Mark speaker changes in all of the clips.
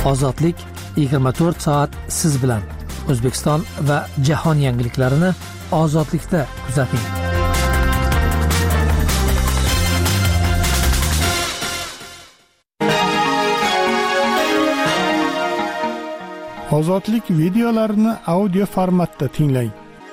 Speaker 1: Ozodlik 24 soat siz bilan. O'zbekiston va jahon yangiliklarini Ozodlikda kuzating.
Speaker 2: Ozodlik videolarini audio formatda tinglang.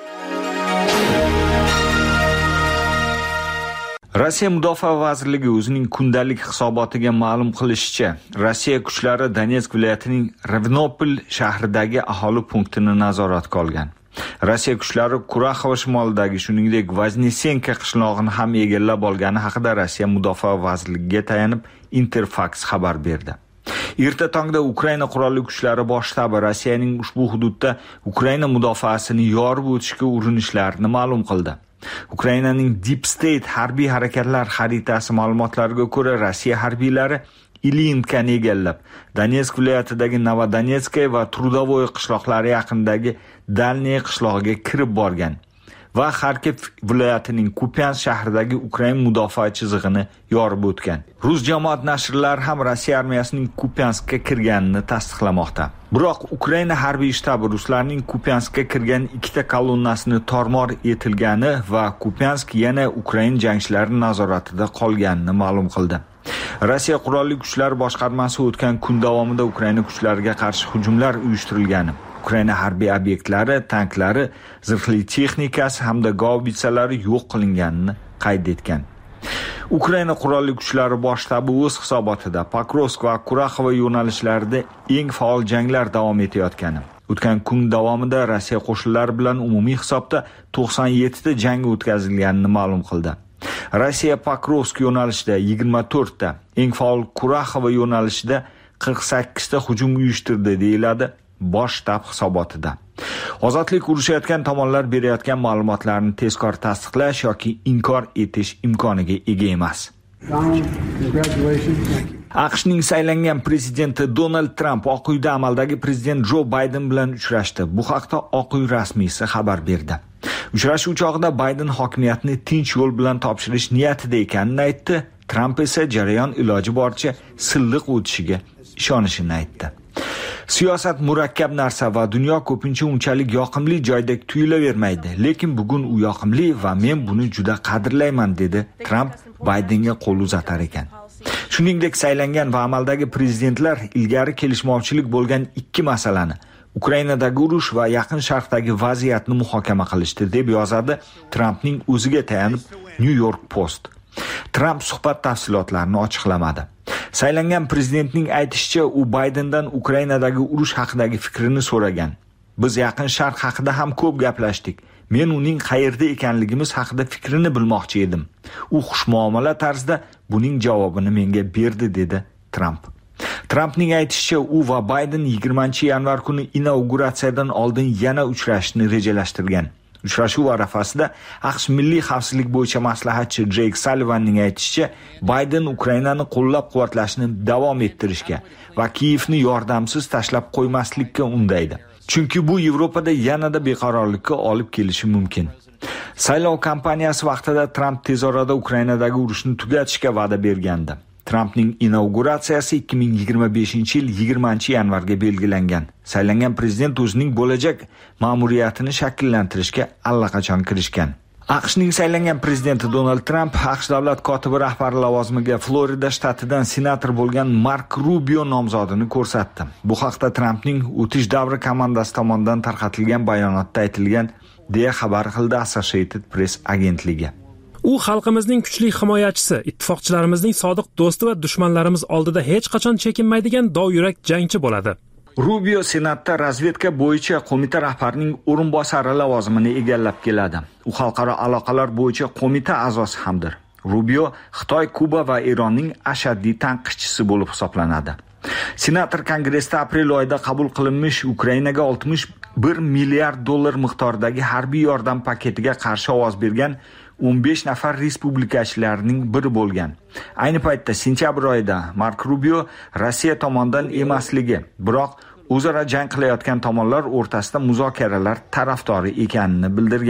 Speaker 3: Rossiya Mudofaa vazirligi o'zining kundalik hisobotiga ma'lum qilishicha, Rossiya kuchlari Donetsk viloyatining Ravnopol shahridagi aholi punktini nazoratga olgan. Rossiya kuchlari Kuraxova shimolidagi, shuningdek, Vaznesenka qishlog'ini ham egallab olgani haqida Rossiya Mudofaa vazirligiga tayanib Interfax xabar berdi. Erta tongda Ukraina qurolli kuchlari bosh shtabi Rossiyaning ushbu hududda Ukraina mudofaasini yorib o'tishga urinishlarini ma'lum qildi. Ukrainaning Deep State harbiy harakatlar xaritasi ma'lumotlariga ko'ra, Rossiya harbiylari Ilinkani egallab, Donetsk viloyatidagi Novodonetskaya va Trudovoy qishloqlari yaqinidagi Dalniy qishlog'iga kirib borgan va Kharkiv viloyatining Kupyansk shahridagi Ukraina mudofaa chizig'ini yorib o'tgan. Rus jamoat nashrlari ham Rossiya armiyasining Kupyanskka kirganini tasdiqlamoqda. Biroq Ukraina harbiy shtabi ruslarning Kupyanskka kirgan ikkita kolonnasini tormor etilgani va Kupyansk yana Ukraina jangchilari nazoratida qolganini ma'lum qildi. Rossiya qurolli kuchlar boshqarmasi o'tgan kun davomida Ukraina kuchlariga qarshi hujumlar uyushtirilgani, Ukraina harbiy obyektlari, tanklari, zirhli texnikasi hamda gaubitsalari yo'q qilinganini qayd etgan. Ukraina qurolli kuchlari bosh shtabi o'z hisobotida Pokrovsk va Kuraxova yo'nalishlarida eng faol janglar davom etayotgani, o'tgan kun davomida Rossiya qo'shinlari bilan umumiy hisobda 97 ta jang o'tkazilganini ma'lum qildi. Rossiya Pokrovsk yo'nalishida 24 ta, eng faol Kuraxova yo'nalishida 48 ta hujum uyushtirdi deyiladi bosh shtab hisobotida. Ozodlik urushayotgan tomonlar berayotgan ma'lumotlarni tezkor tasdiqlash yoki inkor etish imkoniga ega emas. AQShning saylangan prezidenti Donald Trump Oq uyda amaldagi prezident Jo Bayden bilan uchrashdi. Bu haqda Oq uy rasmiysi xabar berdi. Uchrashuv chog'ida Bayden hokimiyatni tinch yo'l bilan topshirish niyatida ekanini aytdi. Trump esa jarayon iloji boricha silliq o'tishiga ishonishini aytdi. Siyosat murakkab narsa va dunyo ko'pincha unchalik yoqimli joydek tuyulavermaydi, lekin bugun u yoqimli va men buni juda qadrlayman, dedi Trump Baydenga qo'l uzatar ekan. Shuningdek, saylangan va amaldagi prezidentlar ilgari kelishmovchilik bo'lgan ikki masalani, Ukrainadagi urush va Yaqin Sharqdagi vaziyatni muhokama qilishdi, deb yozadi Trumpning o'ziga tayanib New York Post. Trump suhbat tafsilotlarini ochiqlamadi. Saylangan prezidentning aytishicha, u Baydendan Ukrainadagi urush haqidagi fikrini so'ragan. Biz Yaqin Sharq haqida ham ko'p gaplashdik. Men uning qayerda ekanligimiz haqida fikrini bilmoqchi edim. U xushmuomala tarzda buning javobini menga berdi, dedi Trump. Trumpning aytishicha, u va Bayden 20-yanvar kuni inauguratsiyadan oldin yana uchrashishni rejalashtirgan. Uchrashuv arafasida AQSh milliy xavfsizlik bo'yicha maslahatchi Jake Sullivanning aytishicha, Bayden Ukrainani qo'llab-quvvatlashni davom ettirishga va Kiyevni yordamsiz tashlab qo'ymaslikka undaydi. Chunki bu Yevropada yanada beqarorlikka olib kelishi mumkin. Saylov kampaniyasi vaqtida Trump tez orada Ukrainadagi urushni tugatishga va'da bergandi. Trumpning inauguratsiyasi 2025-yil 20-yanvarga belgilangan. Saylangan prezident o'zining bo'lajak ma'muriyatini shakllantirishga allaqachon kirishgan. AQShning saylangan prezidenti Donald Trump AQSh davlat kotibi rahbari lavozimiga Florida shtatidan senator bo'lgan Mark Rubio nomzodini ko'rsatdi. Bu haqda Trumpning o'tish davri komandasi tomonidan tarqatilgan bayonotda aytilgan, deya xabar qildi Associated Press agentligi.
Speaker 4: U xalqimizning kuchli himoyachisi, ittifoqchilarimizning sodiq do'sti va dushmanlarimiz oldida hech qachon chekinmaydigan dovyurak jangchi bo'ladi.
Speaker 3: Rubio Senatda razvedka bo'yicha qo'mita rahbarining o'rinbosari lavozimini egallab keladi. U xalqaro aloqalar bo'yicha qo'mita a'zosi hamdir. Rubio Xitoy, Kuba va Eronning ashaddiy tanqidchisi bo'lib hisoblanadi. Senator Kongressda aprel oyida qabul qilinmish Ukrainaga 61 milliard dollar miqdoridagi harbiy yordam paketiga qarshi ovoz bergan 15 nafar respublikachilarning biri bo'lgan. Ayni paytda sentyabr oyida Mark Rubio Rossiya tomonidan emasligi, biroq o'zaro jang qilayotgan tomonlar o'rtasida muzokaralar tarafdori ekanini bildirgan.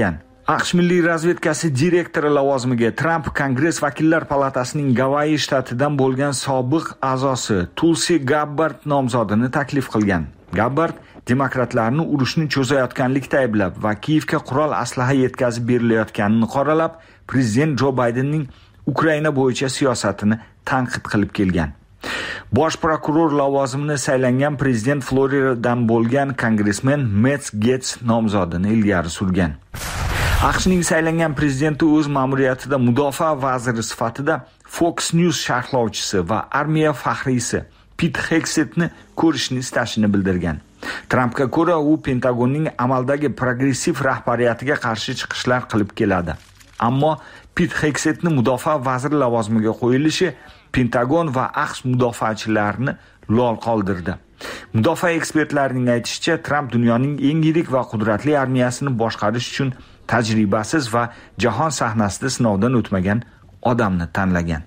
Speaker 3: AQSh Milliy razvedkasi direktori lavozimiga Trump Kongress vakillar palatasining Gavayi shtatidan bo'lgan sobiq a'zosi Tulsi Gabbard nomzodini taklif qilgan. Gabbard demokratlarni urushni cho'zayotganlikda ayblab va Kiyevga qurol aslaha yetkazib berilayotganini qoralab, prezident Jo Baydenning Ukraina bo'yicha siyosatini tanqid qilib kelgan. Bosh prokuror lavozimini saylangan prezident Floridadan bo'lgan kongressmen Matt Gaetz nomzodini ilgari surgan. AQShning saylangan prezidenti o'z ma'muriyatida mudofaa vaziri sifatida Fox News sharhlovchisi va armiya faxriysi Pete Hegsethni ko'rishni istashini bildirgan. Trumpga ko'ra, u Pentagonning amaldagi progressiv rahbariyatiga qarshi chiqishlar qilib keladi. Ammo Pete Hegsethni mudofaa vaziri lavozimiga qo'yilishi Pentagon va AQSh mudofaachilarini lol qoldirdi. Mudofaa ekspertlarining aytishicha, Trump dunyoning eng yirik va qudratli armiyasini boshqarish uchun tajribasiz va jahon sahnasida sinovdan o'tmagan odamni tanlagan.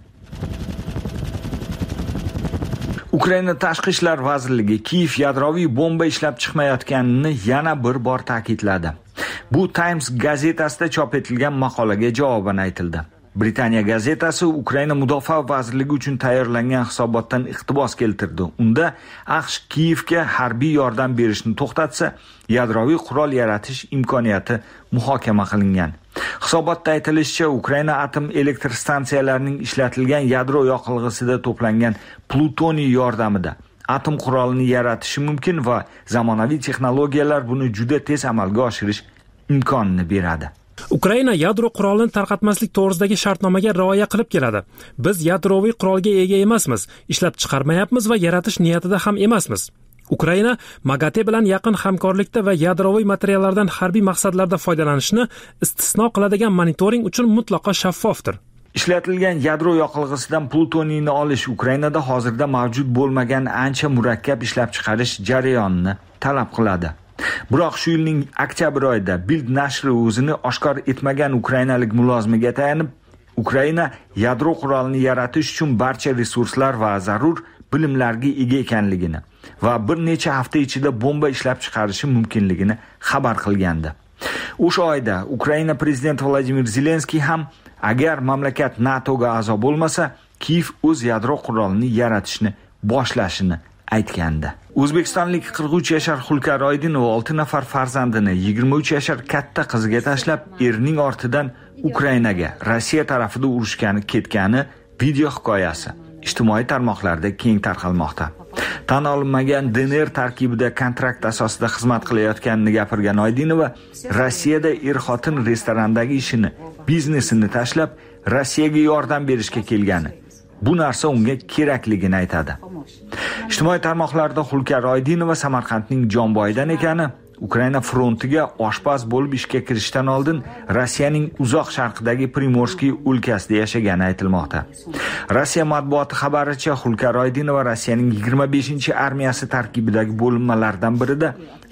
Speaker 3: Ukraina Tashqi ishlar vazirligi Kiyev yadroviy bomba ishlab chiqmayotganini yana bir bor ta'kidladi. Bu Times gazetasida chop etilgan maqolaga javoban aytildi. Britaniya gazetasi Ukraina mudofaa vazirligi uchun tayyorlangan hisobotdan iqtibos keltirdi. Unda AQSh Kiyevga harbiy yordam berishni to'xtatsa, yadroviy qurol yaratish imkoniyati muhokama qilingan. Hisobotda aytilishicha, Ukraina atom elektr stansiyalarining ishlatilgan yadro yoqilg'isida to'plangan plutoniy yordamida atom qurolini yaratishi mumkin va zamonaviy texnologiyalar buni juda tez amalga oshirish imkonini beradi.
Speaker 4: Ukraina yadro qurolini tarqatmaslik to'g'risidagi shartnomaga rioya qilib keladi. Biz yadroviy qurolga ega emasmiz, ishlab chiqarmayapmiz va yaratish niyatida ham emasmiz. Ukraina MAGATE bilan yaqin hamkorlikda va yadroviy materiallardan harbiy maqsadlarda foydalanishni istisno qiladigan monitoring uchun mutlaqo shaffofdir.
Speaker 3: Ishlatilgan yadro yoqilg'isidan plutoniyni olish Ukrainada hozirda mavjud bo'lmagan ancha murakkab ishlab chiqarish jarayonini talab qiladi. Biroq shu yilning oktyabr oyida Bild nashri o'zini oshkor etmagan ukrainalik mulozimaga tayanib, Ukraina yadro qurolini yaratish uchun barcha resurslar va zarur bilimlarga ega ekanligini va bir necha hafta ichida bomba ishlab chiqarishi mumkinligini xabar qilgandi. O'sha oyda Ukraina prezidenti Vladimir Zelenskiy ham agar mamlakat NATOga a'zo bo'lmasa, Kiyev o'z yadro qurolini yaratishni boshlashini aytgandi. O'zbekistonlik 43 yashar Xulkar Oydinova 6 nafar farzandini 23 yashar katta qiziga tashlab, erining ortidan Ukrainaga Rossiya tarafida urushgani ketgani video hikoyasi ijtimoiy tarmoqlarda keng tarqalmoqda. Tan olinmagan DNR tarkibida kontrakt asosida xizmat qilayotganini gapirgan Oydinova, Rossiyada er-xotin restorandagi ishini, biznesini tashlab, Rossiyaga yordam berishga kelgani. Bu narsa unga kerakligini aytadi. Ijtimoiy tarmoqlarda Xulkar Oydinova Samarqandning Jonboydan ekani, Ukraina frontiga oshpaz bo'lib ishga kirishdan oldin Rossiyaning uzoq sharqidagi Primorskiy o'lkasida yashagani aytilmoqda. Rossiya matbuoti xabaricha, Xulkar Oydinova Rossiyaning 25-armiyasi tarkibidagi bo'linmalardan birida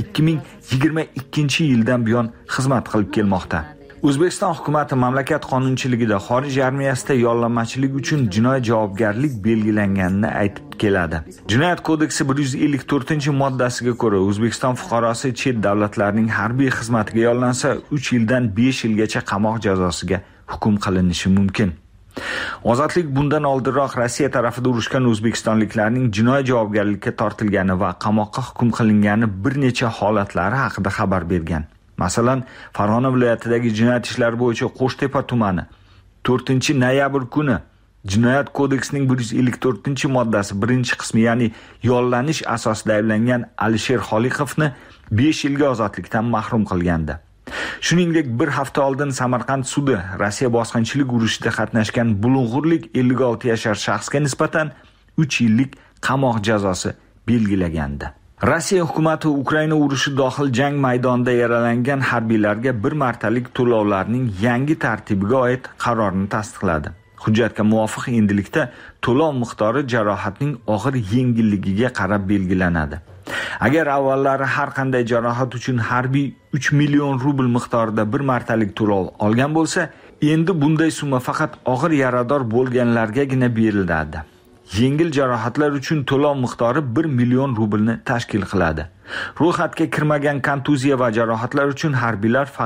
Speaker 3: 2022-yildan buyon xizmat qilib kelmoqda. O'zbekiston hukumatı mamlakat qonunchiligida xorij armiyasida yollanmachilik uchun jinoiy javobgarlik belgilanganini aytib keladi. Jinoyat kodeksi 154-moddasiga ko'ra, O'zbekiston fuqarosi chet davlatlarning harbiy xizmatiga yollansa, 3 yildan 5 yilgacha qamoq jazosiga hukm qilinishi mumkin. Ozodlik bundan oldinroq Rossiya tarafida urushgan o'zbekistonliklarning jinoiy javobgarlikka tortilgani va qamoqqa hukm qilingani bir necha holatlari haqida xabar bergan. Masalan, Farg'ona viloyatidagi jinoyat ishlari bo'yicha Qo'shtepa tumani 4-noyabr kuni Jinoyat kodeksining 154-moddasi 1-qismi, ya'ni yollanish asosida ayblangan Alisher Xoliqovni 5 yilga ozodlikdan mahrum qilgandi. Shuningdek, bir hafta oldin Samarqand sudi Rossiya bosqinchilik urushida qatnashgan bulung'urlik 56 yashar shaxsga nisbatan 3 yillik qamoq jazosi belgilagandi. Rossiya hukumati Ukraina urushi dohil jang maydonida yaralangan harbiylarga bir martalik to'lovlarning yangi tartibiga oid qarorni tasdiqladi. Hujjatga muvofiq endilikda to'lov miqdori jarohatning og'ir yengilligiga qarab belgilanadi. Agar avvallari har qanday jarohat uchun harbiy 3 million rubl miqdorida bir martalik to'lov olgan bo'lsa, endi bunday summa faqat og'ir yarador bo'lganlargagina beriladi. Yengil jarohatlar uchun to'lov miqdori 1 million rublni tashkil qiladi. Ro'yxatga kirmagan kontuziya va jarohatlar uchun harbiylar faqat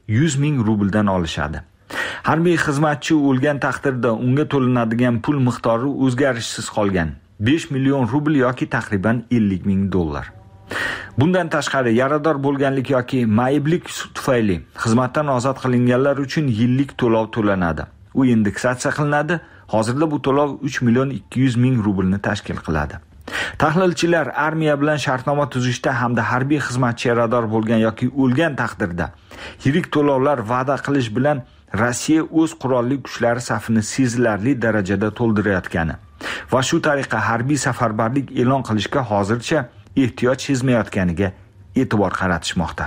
Speaker 3: 100 ming rubldan olishadi. Harbiy xizmatchi o'lgan taqdirda unga to'lanadigan pul miqdori o'zgarishsiz qolgan. 5 million rubl yoki taxriban 50 ming dollar. Bundan tashqari yarador bo'lganlik yoki mayiblik tufayli xizmatdan ozod qilinganlar uchun yillik to'lov to'lanadi. U indeksatsiya qilinadi. Hozirda bu to'lov 3 million 200 ming rublni tashkil qiladi. Tahlilchilar armiya bilan shartnoma tuzishda hamda harbiy xizmatchi yarador bo'lgan yoki o'lgan taqdirda yirik to'lovlar va'da qilish bilan Rossiya o'z qurolli kuchlari safini sezilarli darajada to'ldirayotgani va shu tariqa harbiy safarbarlik e'lon qilishga hozircha ehtiyoj sezmayotganiga e'tibor qaratishmoqda.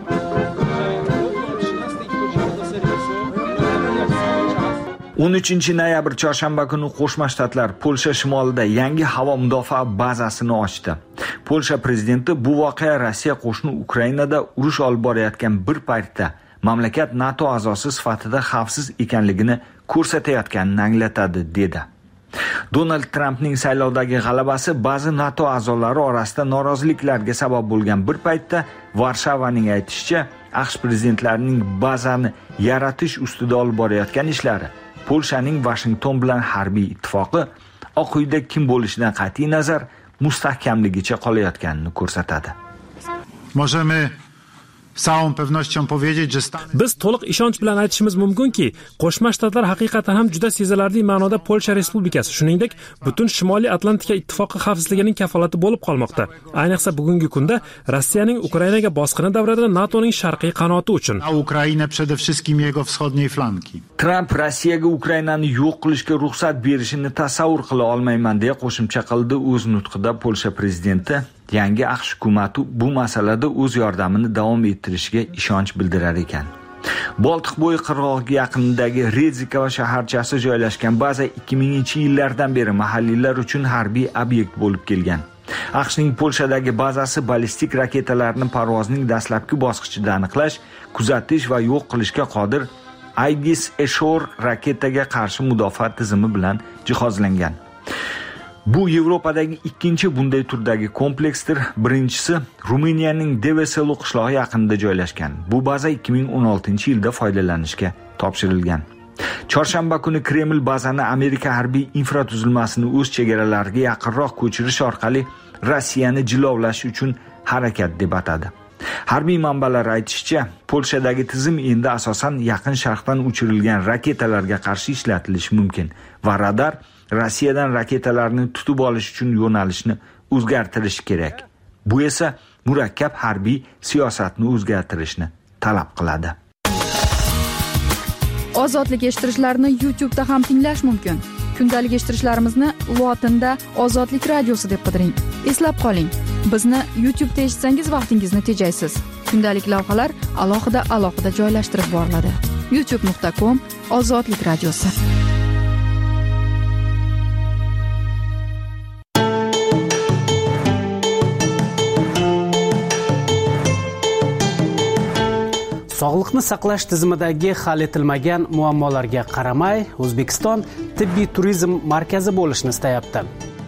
Speaker 3: 13 noyabr chorshanba kuni Qo'shma Shtatlar Polsha shimolida yangi havo mudofaa bazasini ochdi. Polsha prezidenti bu voqea Rossiya qo'shni Ukrainada urush olib borayotgan bir paytda mamlakat NATO a'zosi sifatida xavfsiz ekanligini ko'rsatayotganini anglatadi dedi. Donald Trampning saylovdagi g'alabasi ba'zi NATO a'zolari orasida noroziliklarga sabab bo'lgan bir paytda Varshavaning aytishicha, AQSh prezidentlarining bazani yaratish ustida olib borayotgan ishlari Polshaning Washington bilan harbiy ittifoqi Oq uyda kim bo'lishidan qat'iy nazar mustahkamligicha qolayotganini ko'rsatadi.
Speaker 5: Możemy z całą pewnością powiedzieć, że
Speaker 4: biz to'liq ishonch bilan aytishimiz mumkinki, Qo'shma Shtatlar haqiqatan ham juda sezilarli ma'noda Polsha Respublikasi, shuningdek, butun Shimoliy Atlantika ittifoqi xavfsizligining kafolati bo'lib qolmoqda. Ayniqsa bugungi kunda Rossiyaning Ukrainaga bosqini davrida NATOning sharqiy qanoti uchun.
Speaker 5: A Ukrainę przede wszystkim jego wschodniej flanki.
Speaker 3: Trump Rossiyaga Ukrainani yo'q qilishga ruxsat berishini tasavvur qila olmayman deya qo'shimcha qildi o'z nutqida Polsha prezidenti. Yangi AQSh hukumati bu masalada o'z yordamini davom ettirishiga ishonch bildirar ekan. Boltiq bo'yi qirg'og'i yaqinidagi Redzikova shaharchasi joylashgan baza 2000-yillardan beri mahalliylar uchun harbiy obyekt bo'lib kelgan. AQShning Polshadagi bazasi ballistik raketalarni parvozning dastlabki bosqichida aniqlash, kuzatish va yo'q qilishga qodir Aegis Ashore raketaga qarshi mudofaa tizimi bilan jihozlangan. Bu Yevropadagi ikkinchi bunday turdagi kompleksdir. Birinchisi Ruminiyaning Deveselu qishlog'i yaqinida joylashgan. Bu baza 2016-yilda foydalanishga topshirilgan. Chorshanba kuni Kreml bazani Amerika harbiy infratuzilmasini o'z chegaralariga yaqinroq ko'chirish orqali Rossiyani jilovlash uchun harakat deb atadi. Harbiy manbalar aytishicha, Polshadagi tizim endi asosan yaqin sharqdan uchirilgan raketalarga qarshi ishlatilishi mumkin va radar Rossiyadan raketalarni tutib olish uchun yo'nalishni o'zgartirish kerak. Bu esa murakkab harbiy siyosatni o'zgartirishni talab qiladi.
Speaker 6: Ozodlik eshittirishlarni YouTube'da ham tinglash mumkin. Kundalik eshittirishlarimizni lotinda Ozodlik radiosi deb qidiring. Eslab qoling, bizni YouTube'da eshitsangiz vaqtingizni tejaysiz. Kundalik lavhalar alohida joylashtirib boriladi. youtube.com/Ozodlik radiosi.
Speaker 7: Sog'liqni saqlash tizimidagi hal etilmagan muammolarga qaramay, O'zbekiston tibbiy turizm markazi bo'lishni istayapti.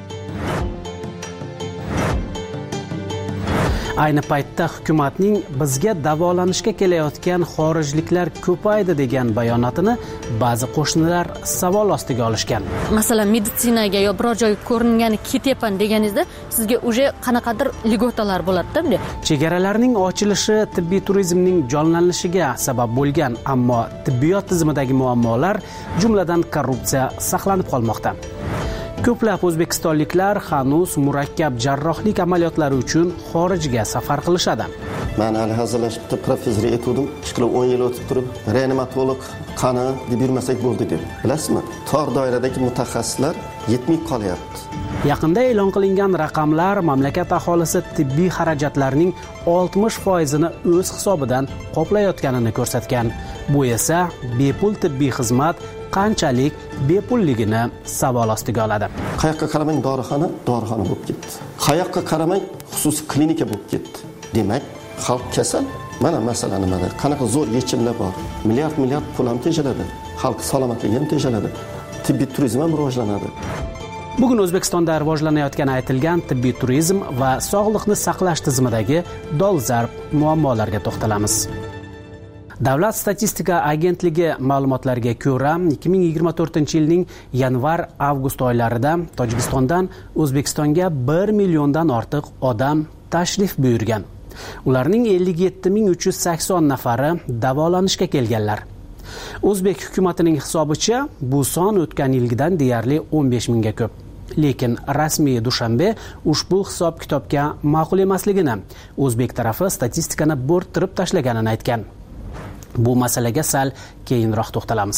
Speaker 7: Ayni paytda hukumatning bizga davolanishga kelayotgan xorijliklar ko'paydi degan bayonotini ba'zi qo'shnilar savol ostiga olishgan.
Speaker 8: Masalan, meditsinaga yo biror joyga ko'ringani ketyapman deganingizda sizga uje qanaqadir ligotalar bo'ladi-da.
Speaker 7: Chegaralarning ochilishi tibbiy turizmning jonlanishiga sabab bo'lgan, ammo tibbiyot tizimidagi muammolar, jumladan korrupsiya saqlanib qolmoqda. Ko'plab o'zbekistonliklar hanuz murakkab jarrohlik amaliyotlari uchun xorijga safar qilishadi.
Speaker 9: Men hali hazırlashibdi, professor etdim. 10 yil o'tib turib, reanimatolog qani deb yurmasak bo'ldi deb. Bilasizmi? Tor doiradagi mutaxassislar yetmay qolyapti.
Speaker 7: Yaqinda e'lon qilingan raqamlar mamlakat aholisi tibbiy xarajatlarning 60%ni o'z hisobidan qoplayotganini ko'rsatgan. Bu esa bepul tibbiy xizmat qanchalik bepulligini savol ostiga oladi.
Speaker 9: Qayoqqa qaramang dorixona bo'lib ketdi. Qayoqqa qaramang xususiy klinika bo'lib ketdi. Demak, xalq kasal. Mana masala nimada? Qanaqa zo'r yechimlar bor. Milliard pul ham tejaladi. Xalq salomatligi ham tejaladi. Tibbiy turizm ham rivojlanadi.
Speaker 7: Bugun O'zbekistonda rivojlanayotgani aytilgan tibbiy turizm va sog'liqni saqlash tizimidagi dolzarb muammolarga to'xtalamiz. Davlat statistika agentligi ma'lumotlariga ko'ra, 2024-yilning yanvar-avgust oylarida Tojikistondan O'zbekistonga 1 milliondan ortiq odam tashrif buyurgan. Ularning 57.380 nafari davolanishga kelganlar. O'zbek hukumatining hisobicha bu son o'tgan yilgidan deyarli 15 mingga ko'p. Lekin rasmiy Dushanbe ushbu hisob-kitobga ma'qul emasligini, O'zbek tarafi statistikani bo'rttirib tashlaganini aytgan. Bu masalaga sal keyinroq to'xtalamiz.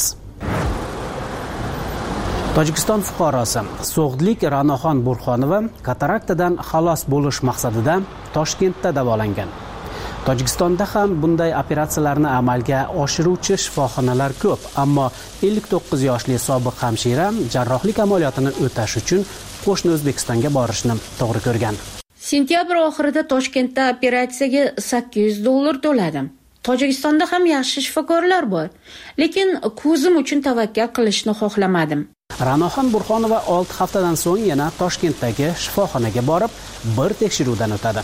Speaker 7: Tojikiston fuqarosi So'g'dlik Ra'noxon Burxonova kataraktadan xalos bo'lish maqsadida Toshkentda davolangan. Tojikistonda ham bunday operatsiyalarni amalga oshiruvchi shifoxonalar ko'p, ammo 59 yoshli sobiq hamshira jarrohlik amaliyotini o'tash uchun qo'shni O'zbekistonga borishni to'g'ri ko'rgan.
Speaker 10: Sentyabr oxirida Toshkentda operatsiyaga $800 to'ladim. Tojikistonda ham yaxshi shifokorlar bor, lekin ko'zim uchun tavakkal qilishni xohlamadim.
Speaker 7: Ra'noxon Burxonova 6 haftadan so'ng yana Toshkentdagi shifoxonaga borib, bir tekshiruvdan o'tadi.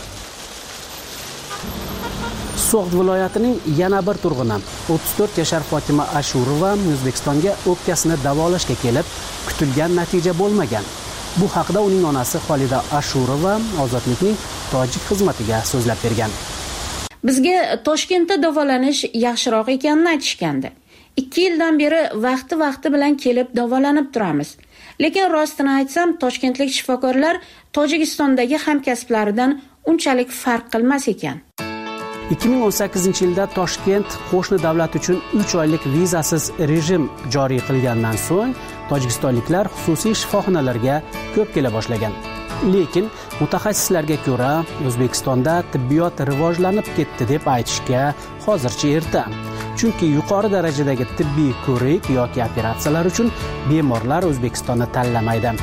Speaker 7: So'g'd viloyatining yana bir turg'uni 34 yashar Fotima Ashurova O'zbekistonga o'pkasini davolashga kelib, kutilgan natija bo'lmagan. Bu haqda uning onasi Xolida Ashurova Ozodlikning tojik xizmatiga so'zlab bergan.
Speaker 10: Bizga Toshkentda davolanish yaxshiroq ekanini aytishgandi. 2 yildan beri vaqti bilan kelib davolanib turamiz. Lekin rostini aytsam, toshkentlik shifokorlar Tojikistondagi hamkasblaridan unchalik farq qilmas ekan.
Speaker 7: 2018-yilda Toshkent qo'shni davlat uchun 3 oylik vizasiz rejim joriy qilgandan so'ng tojikistonliklar xususiy shifoxonalarga ko'p kela boshlagan. Lekin mutaxassislarga ko'ra, O'zbekistonda tibbiyot rivojlanib ketdi deb aytishga hozircha erta. Chunki yuqori darajadagi tibbiy ko'rik yoki operatsiyalar uchun bemorlar O'zbekistonni tanlamaydi.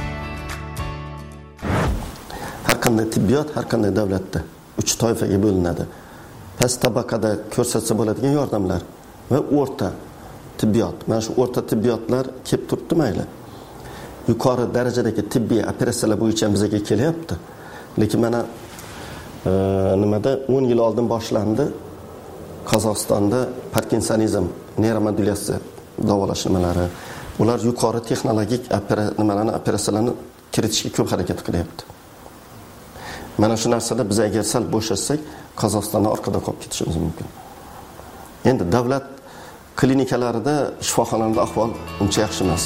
Speaker 9: Har qanday tibbiyot har qanday davlatda 3 toifaga bo'linadi. Past tabaqada ko'rsatsa bo'ladigan yordamlar va o'rta tibbiyot. Mana shu o'rta tibbiyotlar kelib turibdi mayli. Yuqori darajadagi tibbiy operatsiyalar bo'yicha bizga kelyapti. Lekin mana nimada 10 yil oldin boshlandi Qozog'istonda Parkinsonizm, neuromodulyatsiya davolash nimalari. Ular yuqori texnologik operatsiyalarni kiritishga ko'p harakat qilyapti. Mana shu narsada biz agar sal bo'shashsak, Qozog'istondan orqada qolib ketishimiz mumkin. Endi davlat klinikalarida, shifoxonalarda ahvol uncha yaxshi emas.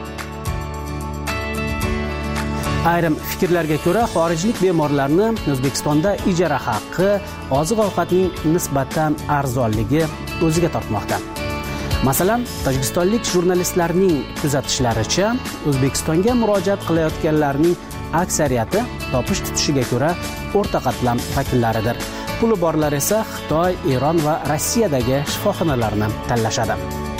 Speaker 7: Ayrim fikrlarga ko'ra, xorijlik bemorlarni O'zbekistonda ijara haqqi, oziq-ovqatning nisbatan arzonligi o'ziga tortmoqda. Masalan, tojikistonlik jurnalistlarning kuzatishlaricha, O'zbekistonga murojaat qilayotganlarning aksariyati topish tutishiga ko'ra o'rta qatlam vakillaridir. Puli borlar esa Xitoy, Eron va Rossiyadagi shifoxonalarni tanlashadi.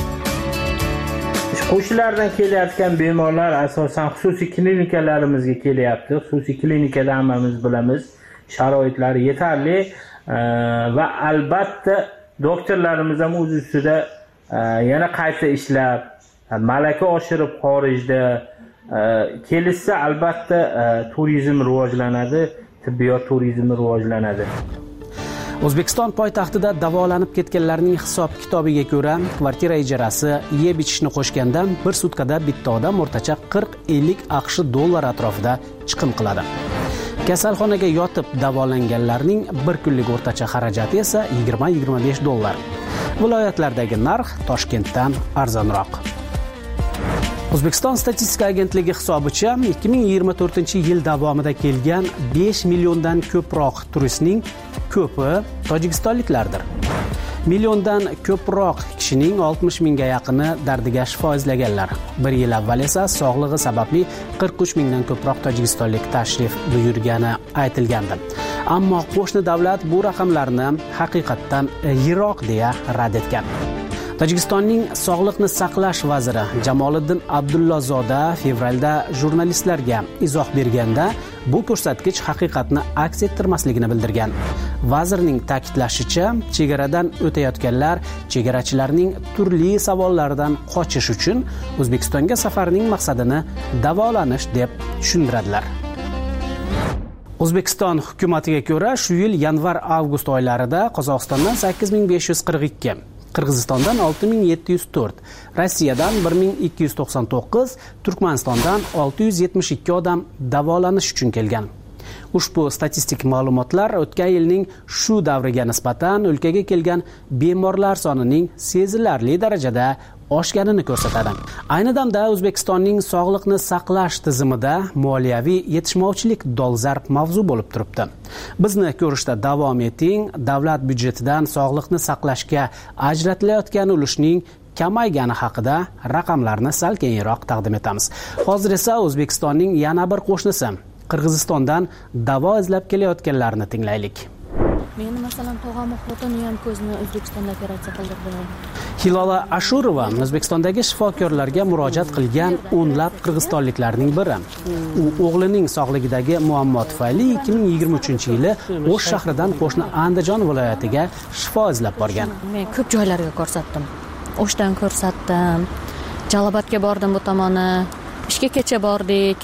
Speaker 11: Qo'shnilardan kelayotgan bemorlar asosan xususiy klinikalarimizga kelyapti. Xususiy klinikada hammamiz bilamiz, sharoitlari yetarli va albatta doktorlarimiz ham o'z ustida yana qayta ishlab, malaka oshirib xorijda kelishsa albatta turizm rivojlanadi, tibbiyot turizmi rivojlanadi.
Speaker 7: O'zbekiston poytaxtida davolanib ketganlarning hisob-kitobiga ko'ra, kvartira ijarasi, yeb-ichishni qo'shganda bir sutkada bitta odam o'rtacha 40-50 AQSh dollar atrofida chiqim qiladi. Kasalxonaga yotib davolanganlarning bir kunlik o'rtacha xarajati esa 20-25 dollar. Viloyatlardagi narx Toshkentdan arzonroq. O'zbekiston statistika agentligi hisobicha 2024-yil davomida kelgan 5 milliondan ko'proq turistning ko'pi tojikistonliklardir. Milliondan ko'proq kishining 60 mingga yaqini dardiga shifo izlaganlar. Bir yil avval esa sog'lig'i sababli 43 mingdan ko'proq tojikistonlik tashrif buyurgani aytilgandi. Ammo qo'shni davlat bu raqamlarni haqiqatdan yiroq deya rad etgan. Tojikistonning sog'liqni saqlash vaziri Jamoliddin Abdullazoda fevralda jurnalistlarga izoh berganda bu ko'rsatkich haqiqatni aks ettirmasligini bildirgan. Vazirning ta'kidlashicha, chegaradan o'tayotganlar chegarachilarning turli savollaridan qochish uchun O'zbekistonga safarining maqsadini davolanish deb tushuntiradilar. O'zbekiston hukumatiga ko'ra, shu yil yanvar-avgust oylarida Qozog'istondan 8542, Qirg'izistondan 6704, Rossiyadan 1299, Turkmanistondan 672 odam davolanish uchun kelgan. Ushbu statistik ma'lumotlar o'tgan yilning shu davriga nisbatan o'lkaga kelgan bemorlar sonining sezilarli darajada oshganini ko'rsatadi. Ayni damda O'zbekistonning sog'liqni saqlash tizimida moliyaviy yetishmovchilik dolzarb mavzu bo'lib turibdi. Bizni ko'rishda davom eting. Davlat byudjetidan sog'liqni saqlashga ajratilayotgan ulushning kamaygani haqida raqamlarni sal keyinroq taqdim etamiz. Hozir esa O'zbekistonning yana bir qo'shnisi Qirg'izistondan davo izlab kelayotganlarni tinglaylik.
Speaker 8: Men masalan tog'am xotini ham ko'zni O'zbekistonda operatsiya qildirdim.
Speaker 7: Hilola Ashurova O'zbekistondagi shifokorlarga murojaat qilgan o'nlab qirg'izistonliklarning biri. U o'g'lining sog'lig'idagi muammo tufayli 2023-yili O'sh shahridan qo'shni Andijon viloyatiga shifo izlab borgan.
Speaker 8: Men ko'p joylarga ko'rsatdim. O'shdan ko'rsatdim. Jalobotga bordim bu tomoni. Ishga kecha bordik.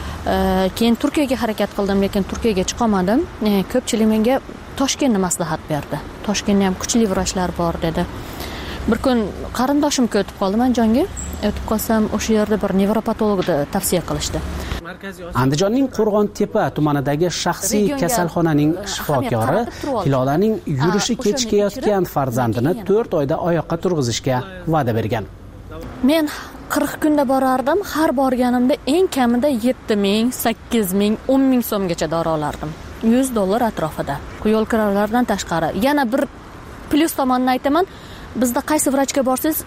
Speaker 8: Keyin Turkiyaga harakat qildim, lekin Turkiyaga chiqa olmadim. Ko'pchilik menga Toshkentni maslahat berdi. Toshkentda ham kuchli vrachlar bor dedi. Bir kun qarindoshimga o'tib qoldim, Andijonga. O'tib qolsam, o'sha yerda bir nevropatologni tavsiya qilishdi.
Speaker 7: Andijonning Qo'rg'on-Tepa tumanidagi shaxsiy kasalxonaning shifokori Hilolaning yurishi kechikayotgan farzandini 4 oyda oyoqqa turg'izishga va'da bergan.
Speaker 8: Men 40 kunda borardim. Har borganimda eng kamida 7000, 8000, 10000 so'mgacha dori olardim. $100 atrofida. Yo'l kiralardan tashqari. Yana bir plyus tomonini aytaman. Bizda qaysi vrachga borsangiz,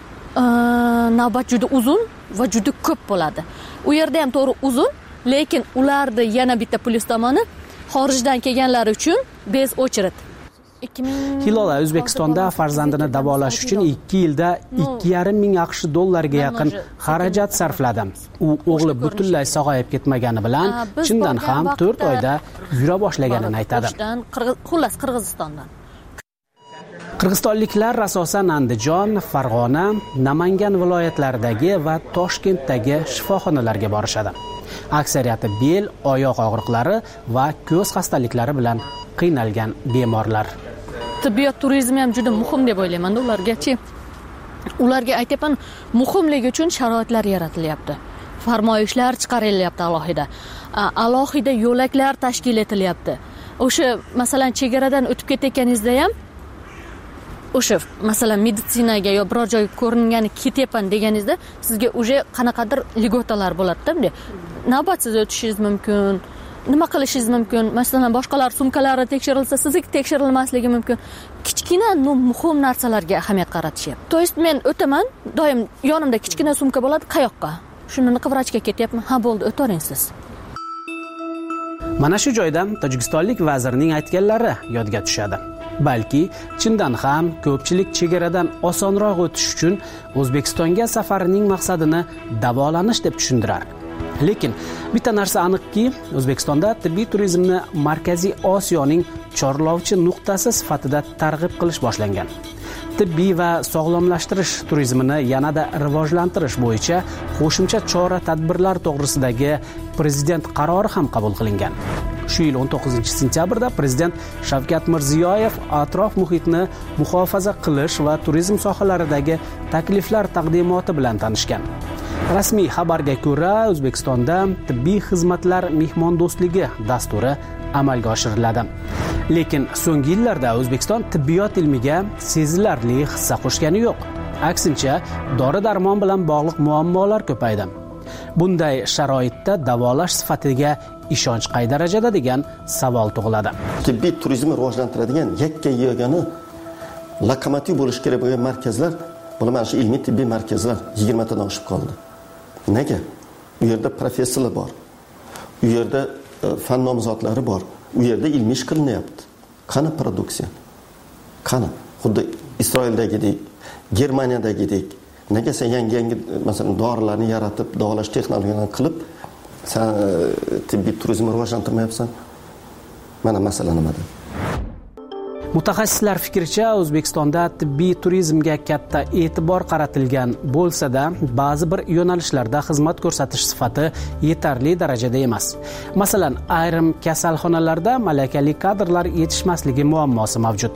Speaker 8: navbat juda uzun va juda ko'p bo'ladi. U yerda ham to'g'ri uzun, lekin ularda yana bitta plyus tomoni xorijdan kelganlar uchun bez очередь.
Speaker 7: Hilola O'zbekistonda farzandini davolash uchun 2 yilda 2,5 ming AQSh dollarga yaqin xarajat sarfladi. U o'g'li butunlay sog'ayib ketmagani bilan chindan ham 4 oyda yura boshlaganini aytadi.
Speaker 8: Xullas Qirg'izistondan.
Speaker 7: Qirg'izistonliklar asosan Andijon, Farg'ona, Namangan viloyatlaridagi va Toshkentdagi shifoxonalarga borishadi. Aksariyati bel, oyoq og'riqlari va ko'z xastaliklari bilan qiynalgan bemorlar.
Speaker 8: Tibbiyot turizmi ham juda muhim deb o'ylayman. Ularga aytaman, muhimligi uchun sharoitlar yaratilyapti. Farmoyishlar chiqarilyapti alohida. Alohida yo'laklar tashkil etilyapti. O'sha masalan chegaradan o'tib ketayotganingizda ham o'sha masalan meditsinaga yo biror joy ko'ringani ketyapman deganingizda sizga уже qanaqadir ligotalar bo'ladi-da. Navbatsiz o'tishingiz mumkin. Nima qilishingiz mumkin? Masalan, boshqalar sumkalari tekshirilsa, sizniki tekshirilmasligi mumkin. Kichkina, muhim narsalarga ahamiyat qaratishyapti. To есть men o'taman, doim yonimda kichkina sumka bo'ladi, qayoqqa? Shuni vrachga ketyapman. Ha, bo'ldi, o'taring siz.
Speaker 7: Mana shu joyda tojikistonlik vazirning aytganlari yodga tushadi. Balki chindan ham ko'pchilik chegaradan osonroq o'tish uchun O'zbekistonga safarining maqsadini davolanish deb tushundirar. Lekin bitta narsa aniqki, O'zbekistonda tibbiy turizmni Markaziy Osiyoning chorlovchi nuqtasi sifatida targ'ib qilish boshlangan. Tibbiy va sog'lomlashtirish turizmini yanada rivojlantirish bo'yicha qo'shimcha chora-tadbirlar to'g'risidagi prezident qarori ham qabul qilingan. Shu yil 19-sentyabrda prezident Shavkat Mirziyoyev atrof muhitni muhofaza qilish va turizm sohalaridagi takliflar taqdimoti bilan tanishgan. Rasmiy xabarga ko'ra, O'zbekistonda tibbiy xizmatlar mehmondo'stligi dasturi amalga oshiriladi. Lekin so'nggi yillarda O'zbekiston tibbiyot ilmiga sezilarli hissa qo'shgani yo'q. Aksincha, dori-darmon bilan bog'liq muammolar ko'paydi. Bunday sharoitda davolash sifatiga ishonch qay darajada degan savol tug'iladi.
Speaker 9: Tibbiy turizmni rivojlantiradigan yakka-yagona lokomotiv bo'lish kerak bo'lgan markazlar, bular mana shu ilmiy tibbiy markazlar 20 tadan oshib qoldi. Nega? U yerda professorlar bor. U yerda fan nomzodlari bor. U yerda ilmiy ish qilinyapti. Qani produksiya? Qani? Xuddi Isroildagidek, Germaniyadagidek. Nega sen yangi masalan dorilarni yaratib, davolash texnologiyalarini qilib, sen tibbiy turizmni rivojlantirmayapsan? Mana masala nimada?
Speaker 7: Mutaxassislar fikricha, O'zbekistonda tibbiy turizmga katta e'tibor qaratilgan bo'lsa-da, ba'zi bir yo'nalishlarda xizmat ko'rsatish sifati yetarli darajada emas. Masalan, ayrim kasalxonalarda malakali kadrlar yetishmasligi muammosi mavjud.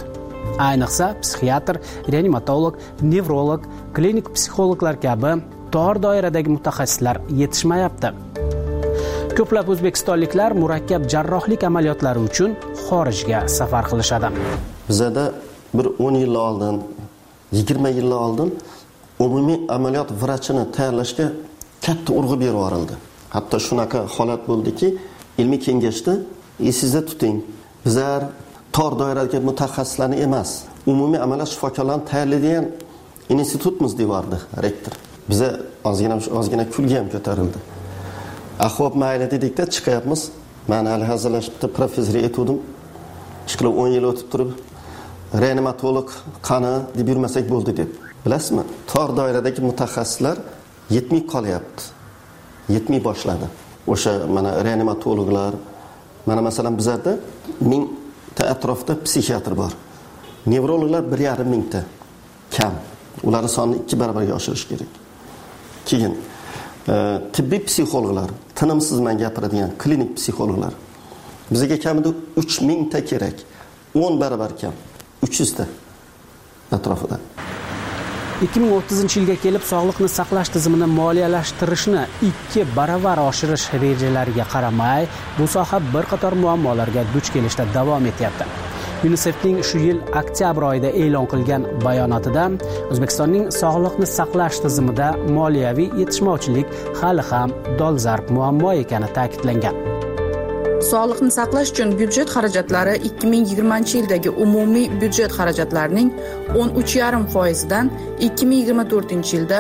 Speaker 7: Ayniqsa psixiatr, reanimatolog, nevrolog, klinik psixologlar kabi tor doiradagi mutaxassislar yetishmayapti. Ko'plab o'zbekistonliklar murakkab jarrohlik amaliyotlari uchun xorijga safar qilishadi.
Speaker 9: Bizda bir 10 yil oldin, 20 yil oldin umumiy amaliyot vrachini tayyorlashga katta urg'u berib yuborildi. Hatto shunaqa holat bo'ldiki, ilmiy kengashda esingizda tuting. Bizlar tor doiradagi mutaxassislarni emas, umumiy amaliyot shifokorlarini tayyorlaydigan institutimiz deyordi rektor. Biza ozgina kulga ham ko'tarildi. Ahvop mayli dedikda chiqyapmiz. Men hali hazırlashibdi, professor etuvdim. Chiqib 10 yil o'tib turib, reanimatolog qani deb yurmasak bo'ldi deb. Bilasizmi? Tor doiradagi mutaxassislar yetmay qolyapti. Yetmay boshladi. O'sha mana reanimatologlar, mana masalan bizlarda 1000 ta atrofda psixiatr bor. Nevrologlar 1,5 mingta kam. Ularning sonini 2 barobarga oshirish kerak. Keyin tibbiy psixologlar, tinimsiz men gapiradigan klinik psixologlar. Bizga kamida 3000 ta kerak. 10 barobar kam. 300 ta atrofida.
Speaker 7: 2030-yilga kelib sog'liqni saqlash tizimini moliyalashtirishni 2 barobar oshirish rejalariga qaramay, bu soha bir qator muammolarga duch kelishda davom etyapti. UNICEFning shu yil oktyabr oyida e'lon qilgan bayonotida O'zbekistonning sog'liqni saqlash tizimida moliyaviy yetishmovchilik hali ham dolzarb muammo ekani ta'kidlangan.
Speaker 6: Sog'liqni saqlash uchun byudjet xarajatlari 2020-yildagi umumiy byudjet xarajatlarining 13,5% dan 2024-yilda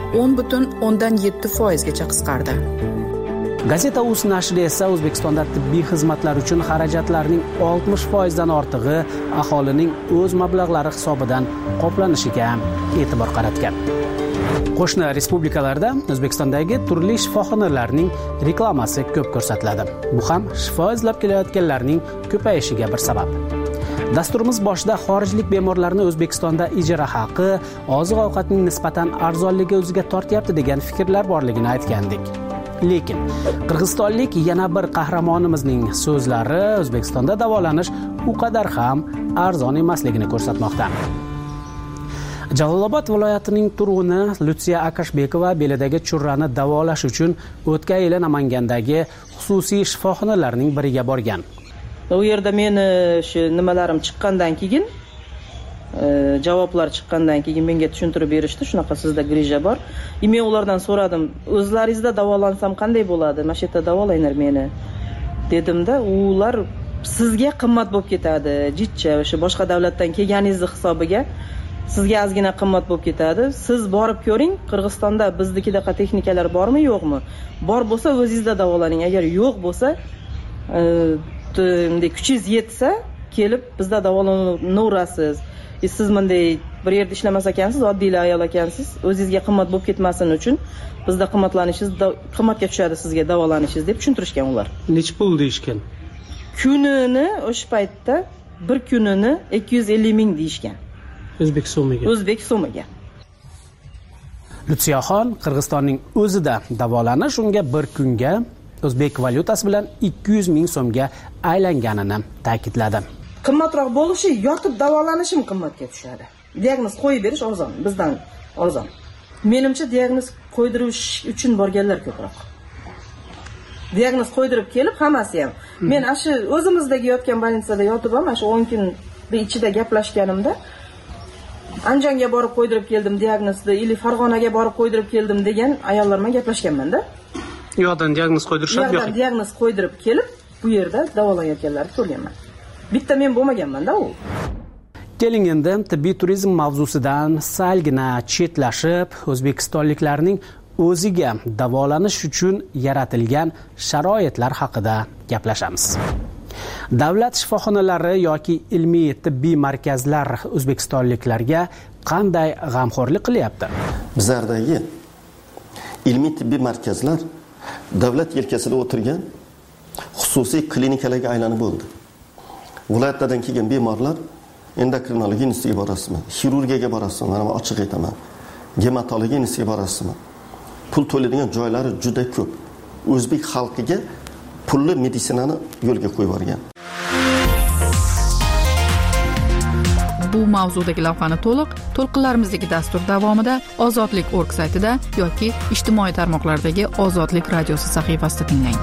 Speaker 6: 10,7% gacha qisqardi.
Speaker 7: Gazeta Uz nashri esa O'zbekistonda tibbiy xizmatlar uchun xarajatlarning 60% dan ortig'i aholining o'z mablag'lari hisobidan qoplanishiga e'tibor qaratgan. Qo'shni respublikalarda O'zbekistondagi turli shifoxonalarning reklamasi ko'p ko'rsatiladi. Bu ham shifo izlab kelayotganlarning ko'payishiga bir sabab. Dasturimiz boshida xorijlik bemorlarni O'zbekistonda ijara haqi, oziq-ovqatning nisbatan arzonligi o'ziga tortyapti degan fikrlar borligini aytgandik. Lekin qirg'izistonlik yana bir qahramonimizning so'zlari O'zbekistonda davolanish u qadar ham arzon emasligini ko'rsatmoqda. Jalolobod viloyatining turg'uni Lutsiya Akashbekova belidagi churrani davolash uchun o'tgan yili Namangandagi xususiy shifoxonalarning biriga borgan.
Speaker 12: U yerda meni shu nimalarim chiqqandan keyin, javoblar chiqqandan keyin menga tushuntirib berishdi, shunaqa sizda grija bor. Men ulardan so'radim, o'zlaringizda davolansam qanday bo'ladi? Mana shu yerda davolanglar meni dedimda, ular sizga qimmat bo'lib ketadi, jitcha o'sha boshqa davlatdan kelganingizni hisobiga sizga ozgina qimmat bo'lib ketadi. Siz borib ko'ring, Qirg'izistonda biznikidaqa texnikalar bormi, yo'qmi? Bor bo'lsa o'zingizda davolaning. Agar yo'q bo'lsa, kuchingiz yetsa, kelib bizda davolanaverasiz. Siz bunday bir yerda ishlamas ekansiz, oddiy ayol ekansiz, o'zingizga qimmat bo'lib ketmasin uchun bizda qimmatlanishingiz qimmatga tushadi sizga davolanishingiz deb tushuntirishgan ular.
Speaker 7: Nech pul deyishgan?
Speaker 12: Kunini o'sha paytda bir kunini 250 ming deyishgan.
Speaker 7: O'zbek so'miga.
Speaker 12: O'zbek so'miga.
Speaker 7: Lutsiyaxon Qirg'izistonning o'zida davolanish unga bir kunga o'zbek valyutasi bilan 200 ming so'mga aylanganini ta'kidladi.
Speaker 12: Qimmatroq bo'lishi yotib davolanishim qimmatga tushadi. Diagnoz qo'yib berish arzon, bizdan arzon. Menimcha diagnoz qo'ydirish uchun borganlar ko'proq. Diagnoz qo'ydirib kelib hammasi ham. Men shu o'zimizdagi yotgan больницада yotib ham shu 10 kun ichida gaplashganimda Anjonga borib qo'ydirib keldim diagnozni, ili Farg'onaga borib qo'ydirib keldim degan ayollar bilan gaplashganman-da.
Speaker 7: Yo'qdan diagnoz qo'ydirishadi, yo'q.
Speaker 12: Diagnoz qo'ydirib kelib, bu yerda davolanayotganlarni ko'rganman. Bitta men bo'lmaganman-da u.
Speaker 7: Keling endi tibbiy turizm mavzusidan salgina chetlashib, o'zbekistonliklarning o'ziga davolanish uchun yaratilgan sharoitlar haqida gaplashamiz. Davlat shifoxonalari yoki ilmiy tibbiy markazlar o'zbekistonliklarga qanday g'amxo'rlik qilyapti?
Speaker 9: Bizlardagi ilmiy tibbiy markazlar davlat yelkasida o'tirgan xususiy klinikalarga aylanib bo'ldi. Viloyatlardan kelgan bemorlar endokrinologiya institutiga borasizmi, xirurgiyaga borasizmi, mana ochiq aytaman. Gematologiya institutiga borasizmi? Pul to'laydigan joylari juda ko'p. O'zbek xalqiga pulli meditsinani yo'lga qo'yib yuborgan.
Speaker 6: bu mavzudagi lavhani to'lqinlarimizdagi dastur davomida ozodlik.org saytida yoki ijtimoiy tarmoqlardagi Ozodlik radiosi sahifasida tinglang.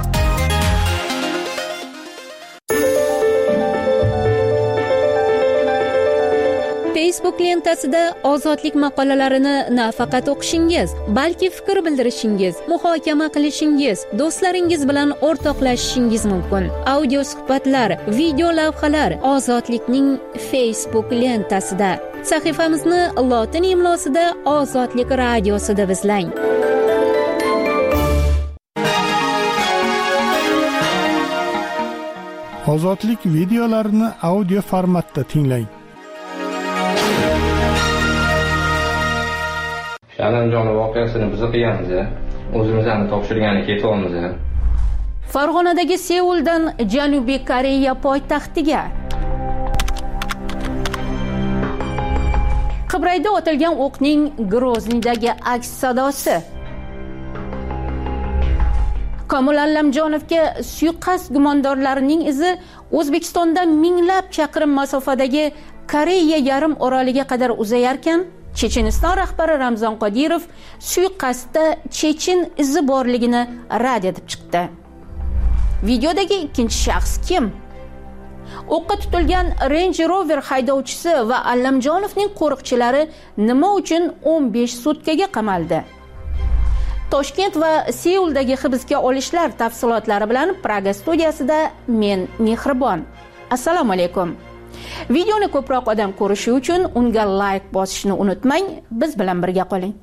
Speaker 13: Facebook lentasida ozodlik maqolalarini nafaqat o'qishingiz, balki fikr bildirishingiz, muhokama qilishingiz, do'stlaringiz bilan o'rtoqlashishingiz mumkin. Audio suhbatlar, video lavhalar Ozodlikning Facebook lentasida. Sahifamizni lotin imlosida Ozodlik radiosi deb izlang.
Speaker 2: Ozodlik videolarini audio formatda tinglang.
Speaker 14: Andijon voqeasini biz qilganmiz, o'zimizni topshirgani ketyapmiz.
Speaker 13: Farg'onadagi Seuldan Janubiy Koreya poytaxtiga. Qibrayda otilgan o'qning Groznidagi aks sadosi. Komil Allamjonovga suiqasd gumondorlarining izi O'zbekistondan minglab chaqirim masofadagi Koreya yarim oroliga qadar uzayarkan, Checheniston rahbari Ramzan Qodirov suiqasdda chechen izi borligini rad etib chiqdi. Videodagi ikkinchi shaxs kim? O'qqa tutilgan Range Rover haydovchisi va Allamjonovning qo'riqchilari nima uchun 15 sutkaga qamaldi? Toshkent va Seuldagi hibsga olishlar tafsilotlari bilan Praga studiyasida men Mehribon. Assalomu alaykum. Videoni ko'proq odam ko'rishi uchun unga like bosishni unutmang. Biz bilan birga qoling.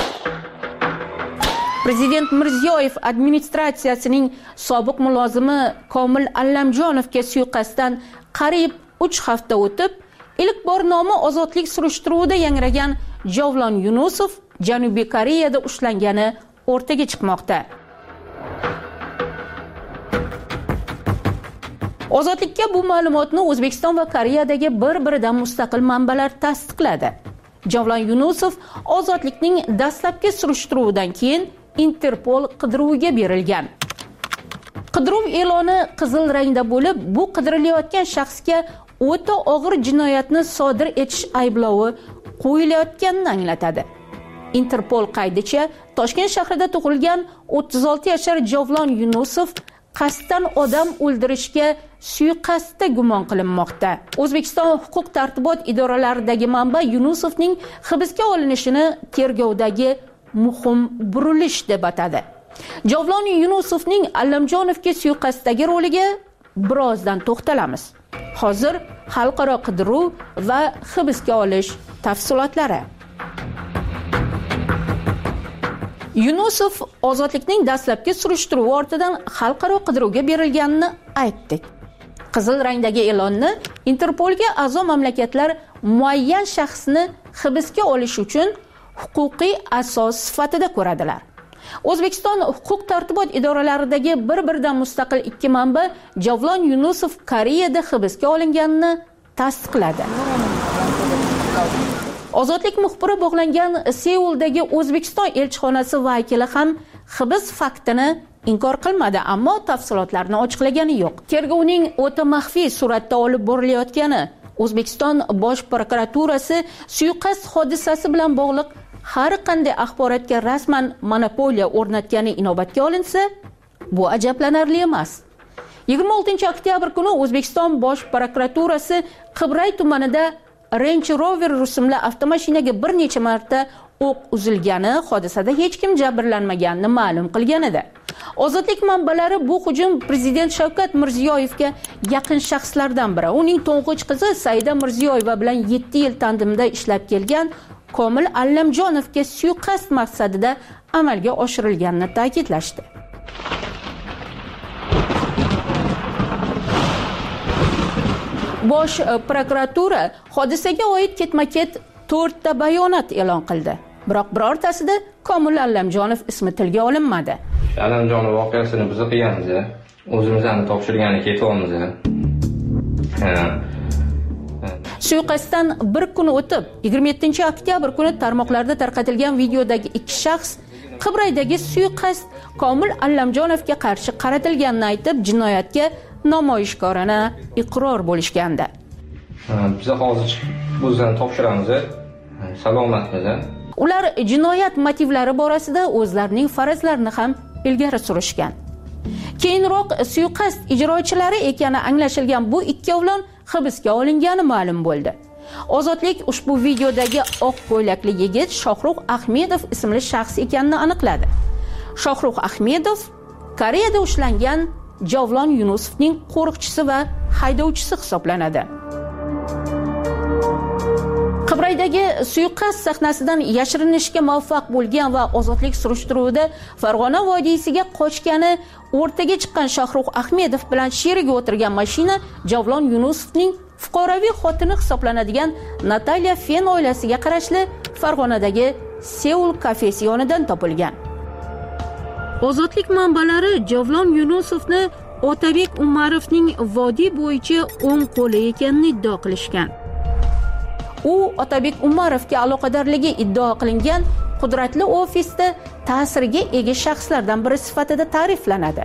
Speaker 13: Prezident Mirziyoyev administratsiyasining sobiq mulozimi Komil Allamjonovga suiqasddan qariyb 3 hafta o'tib, ilk bor nomi ozodlik surishtiruvida yangragan Javlon Yunusov Janubiy Koreyada ushlangani o'rtaga chiqmoqda. Ozodlikka bu ma'lumotni O'zbekiston va Koreyadagi bir-biridan mustaqil manbalar tasdiqladi. Javlon Yunusov ozodlikning dastlabki surishtiruvidan keyin Interpol qidiruviga berilgan. Qidiruv e'loni qizil rangda bo'lib, bu qidirilayotgan shaxsga o'ta og'ir jinoyatni sodir etish ayblovi qo'yilayotganini anglatadi. Interpol qaydicha Toshkent shahrida tug'ilgan 36 yashar Javlon Yunusov qasddan odam o'ldirishga suiqasdda gumon qilinmoqda. O'zbekiston huquq tartibot idoralaridagi manba Yunusovning hibsga olinishini tergovdagi muhim burilish deb atadi. Javlon Yunusovning Allamjonovga suiqasddagi roliga birozdan to'xtalamiz. Hozir xalqaro qidiruv va hibsga olish tafsilotlari. Yunusov ozodlikning dastlabki surishtiruvi ortidan xalqaro qidiruvga berilganini aytdik. Qizil rangdagi e'lonni Interpolga a'zo mamlakatlar muayyan shaxsni hibsga olish uchun huquqiy asos sifatida ko'radilar. O'zbekiston huquq tartibot idoralaridagi bir-biridan mustaqil ikki manba Javlon Yunusov Koreyada hibsga olinganini tasdiqladi. Ozodlik muxbiri bog'langan Seuldagi O'zbekiston elchixonasi vakili ham hibs faktini inkor qilmadi, ammo tafsilotlarni ochiqlagani yo'q. Tergovning o'ta maxfiy suratda olib borilayotgani, O'zbekiston Bosh prokuraturasi suiqasd hodisasi bilan bog'liq har qanday axborotga rasman monopoliya o'rnatgani inobatga olinsa, bu ajablanarli emas. 26 oktyabr kuni O'zbekiston Bosh prokuraturasi Qibray tumanida Range Rover rusumli avtomashinaga bir necha marta o'q uzilgani, hodisada hech kim jabrlanmaganini ma'lum qilgan edi. Ozodlik manbalari bu hujum Prezident Shavkat Mirziyoyevga yaqin shaxslardan biri, uning to'ng'ich qizi Saida Mirziyoyeva bilan 7 yil tandemda ishlab kelgan Komil Allamjonovga suiqasd maqsadida amalga oshirilganini ta'kidlashdi. Bosh prokuratura hodisaga oid ketma-ket 4 ta bayonot e'lon qildi. Biroq birortasida Komil Allamjonov ismi tilga olinmadi.
Speaker 14: Allamjonov voqeasini biz qilganmiz, o'zimizni topshirgani ketyapmiz.
Speaker 13: Suiqasddan bir kun o'tib, 27 oktyabr kuni tarmoqlarda tarqatilgan videodagi ikki shaxs Qibraydagi suiqasd Komil Allamjonovga qarshi qaratilganini aytib, jinoyatga namoyishkorona iqror bo'lishgandi.
Speaker 14: Biz hozir o'zlarini topshiramiz. Salomatmiz.
Speaker 13: Ular jinoyat motivlari borasida o'zlarining farazlarini ham ilgari surishgan. Keyinroq suiqasd ijrochilari ekani anglashilgan bu ikkovlon hibsga olingani ma'lum bo'ldi. Ozodlik ushbu videodagi oq ko'ylakli yigit Shohrux Ahmedov ismli shaxs ekanini aniqladi. Shohrux Ahmedov Koreyada ushlangan Javlon Yunusovning qo'riqchisi va haydovchisi hisoblanadi. Qibraydagi suiqasd sahnasidan yashirinishga muvaffaq bo'lgan va ozodlik surishtiruvida Farg'ona vodiysiga qochgani o'rtaga chiqqan Shohrux Ahmedov bilan sherigi o'tirgan mashina Javlon Yunusovning fuqaroviy xotini hisoblanadigan Natalya Fen oilasiga qarashli Farg'onadagi Seul kafesi yonidan topilgan. Ozodlik manbalari Javlon Yunusovni Otabek Umarovning vodiy bo'yicha o'ng qo'li ekanini iddao qilishgan. U Otabek Umarovga aloqadorligi iddao qilingan qudratli ofisda ta'sirga ega shaxslardan biri sifatida ta'riflanadi.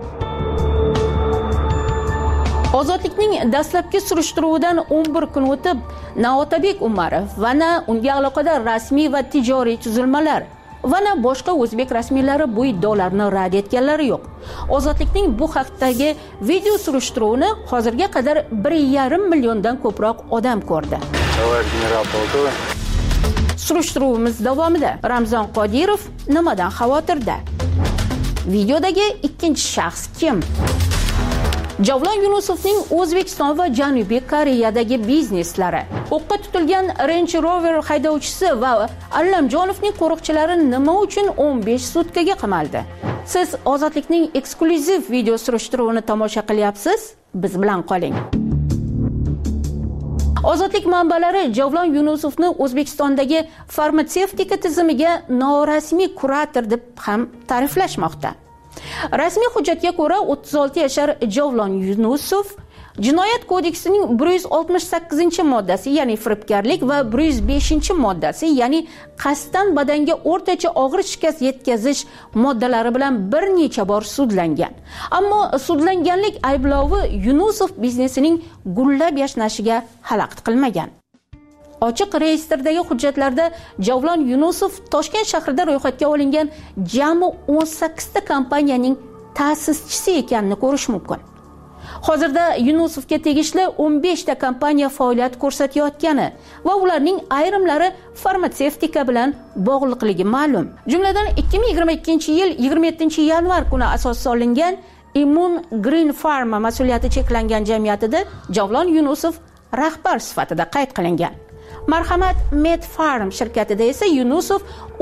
Speaker 13: Ozodlikning dastlabki surishtiruvidan 11 kun o'tib, na Otabek Umarov va na unga aloqador rasmiy va tijoriy tuzilmalar va na boshqa o'zbek rasmiylari bu iddaolarni rad etganlari yo'q. Ozodlikning bu haqdagi video surishtiruvini hozirga qadar 1,5 milliondan ko'proq odam ko'rdi. Surishtiruvimiz davomida Ramzon Qodirov nimadan xavotirda? Videodagi ikkinchi shaxs kim? Javlon Yunusovning O'zbekiston va Janubiy Koreyadagi bizneslari, o'qqa tutilgan Range Rover haydovchisi va Allamjonovning qo'riqchilari nima uchun 15 sutkaga qamaldi? Siz Ozodlikning eksklyuziv video surishtiruvini tomosha qilyapsiz? Biz bilan qoling. Ozodlik manbalari Javlon Yunusovni O'zbekistondagi farmatsevtika tizimiga norasmiy kurator deb ham ta'riflashmoqda. Rasmiy hujjatga ko'ra 36 yashar Javlon Yunusov Jinoyat kodeksining 168-moddasi, ya'ni firibgarlik va 105-moddasi, ya'ni qasddan badanga o'rtacha og'ir shikast yetkazish moddalari bilan bir necha bor sudlangan. Ammo sudlanganlik ayblovi Yunusov biznesining gullab yashnashiga xalaqit qilmagan. Ochiq reyestrdagi hujjatlarda Javlon Yunusov Toshkent shahrida ro'yxatga olingan jami 18 ta kompaniyaning ta'sischisi ekanini ko'rish mumkin. Hozirda Yunusovga tegishli 15 ta kompaniya faoliyat ko'rsatayotgani va ularning ayrimlari farmatsevtika bilan bog'liqligi ma'lum. Jumladan 2022-yil 27-yanvar kuni asos solingan Immun Green Pharma mas'uliyati cheklangan jamiyatida Javlon Yunusov rahbar sifatida qayd qilingan. Marhamat Medfarm shirkatida esa Yunusov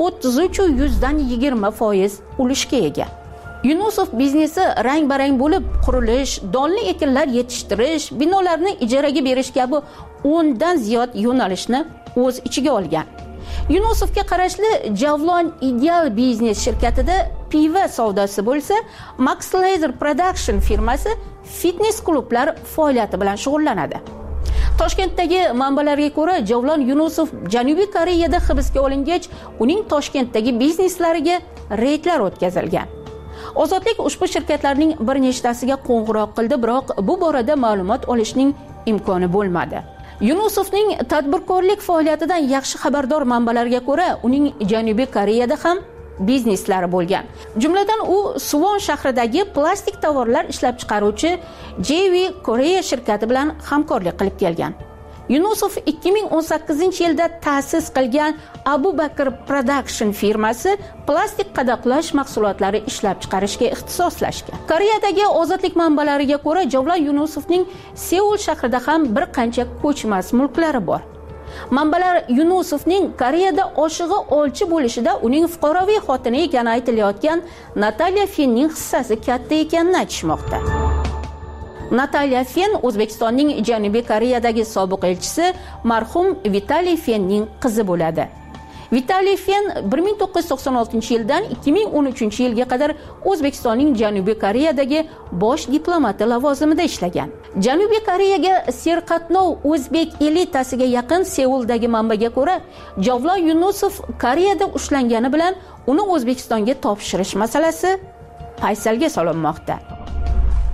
Speaker 13: 33-20% ulushga ega. Yunusov biznesi rang-barang bo'lib, qurilish, donli ekinlar yetishtirish, binolarni ijaraga berish kabi 10 dan ziyod yo'nalishni o'z ichiga olgan. Yunusovga qarashli Javlon Ideal Biznes shirkatida piva savdosi bo'lsa, Max Laser Production firmasi fitness klublar faoliyati bilan shug'ullanadi. Toshkentdagi manbalarga ko'ra, Javlon Yunusov Janubiy Koreyada hibsga olingach, uning Toshkentdagi bizneslariga reydlar o'tkazilgan. Ozodlik ushbu shirkatlarning bir nechtasiga qo'ng'iroq qildi, biroq bu borada ma'lumot olishning imkoni bo'lmadi. Yunusovning tadbirkorlik faoliyatidan yaxshi xabardor manbalarga ko'ra, uning Janubiy Koreyada ham bizneslari bo'lgan. Jumladan u Suwon shahridagi plastik tovarlar ishlab chiqaruvchi JV Koreya shirkati bilan hamkorlik qilib kelgan. Yunusov 2018-yilda ta'sis qilgan Abu Bakr Production firmasi plastik qadoqlash mahsulotlari ishlab chiqarishga ixtisoslashgan. Koreyadagi Ozodlik manbalariga ko'ra, Javlon Yunusovning Seul shahrida ham bir qancha ko'chmas mulklari bor. Manbalar Yunusovning Koreyada oshig'i olchi bo'lishida uning fuqaroviy xotini ekani aytilayotgan Natalya Fenning hissasi katta ekanini aytishmoqda. Natalya Fen O'zbekistonning Janubiy Koreyadagi sobiq elchisi marhum Vitaliy Fenning qizi bo'ladi. Vitaliy Fen 1996-yildan 2013-yilga qadar O'zbekistonning Janubiy Koreyadagi bosh diplomati lavozimida ishlagan. Janubiy Koreyaga serqatnov o'zbek elitasiga yaqin Seuldagi manbaga ko'ra, Javlon Yunusov Koreyada ushlangani bilan uni O'zbekistonga topshirish masalasi paysalga solinmoqda.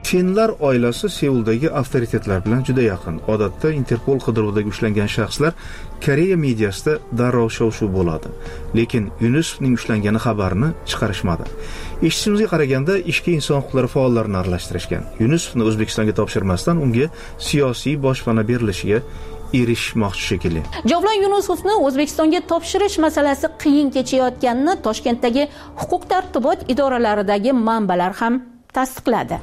Speaker 15: Fenlar oilasi Seuldagi avtoritetlar bilan juda yaqin. Odatda Interpol qidiruvida ushlangan shaxslar Koreya mediasida darrov shov-shuv bo'ladi. Lekin Yunusovning ushlangani xabarini chiqarishmadi. Eshitishimizga qaraganda ishga inson huquqlari faollarini aralashtirishgan. Yunusovni O'zbekistonga topshirmasdan unga siyosiy boshpana berilishiga erishmoqchi shekilli.
Speaker 13: Javlon Yunusovni O'zbekistonga topshirish masalasi qiyin kechayotganini Toshkentdagi huquq tartibot idoralaridagi manbalar ham tasdiqladi.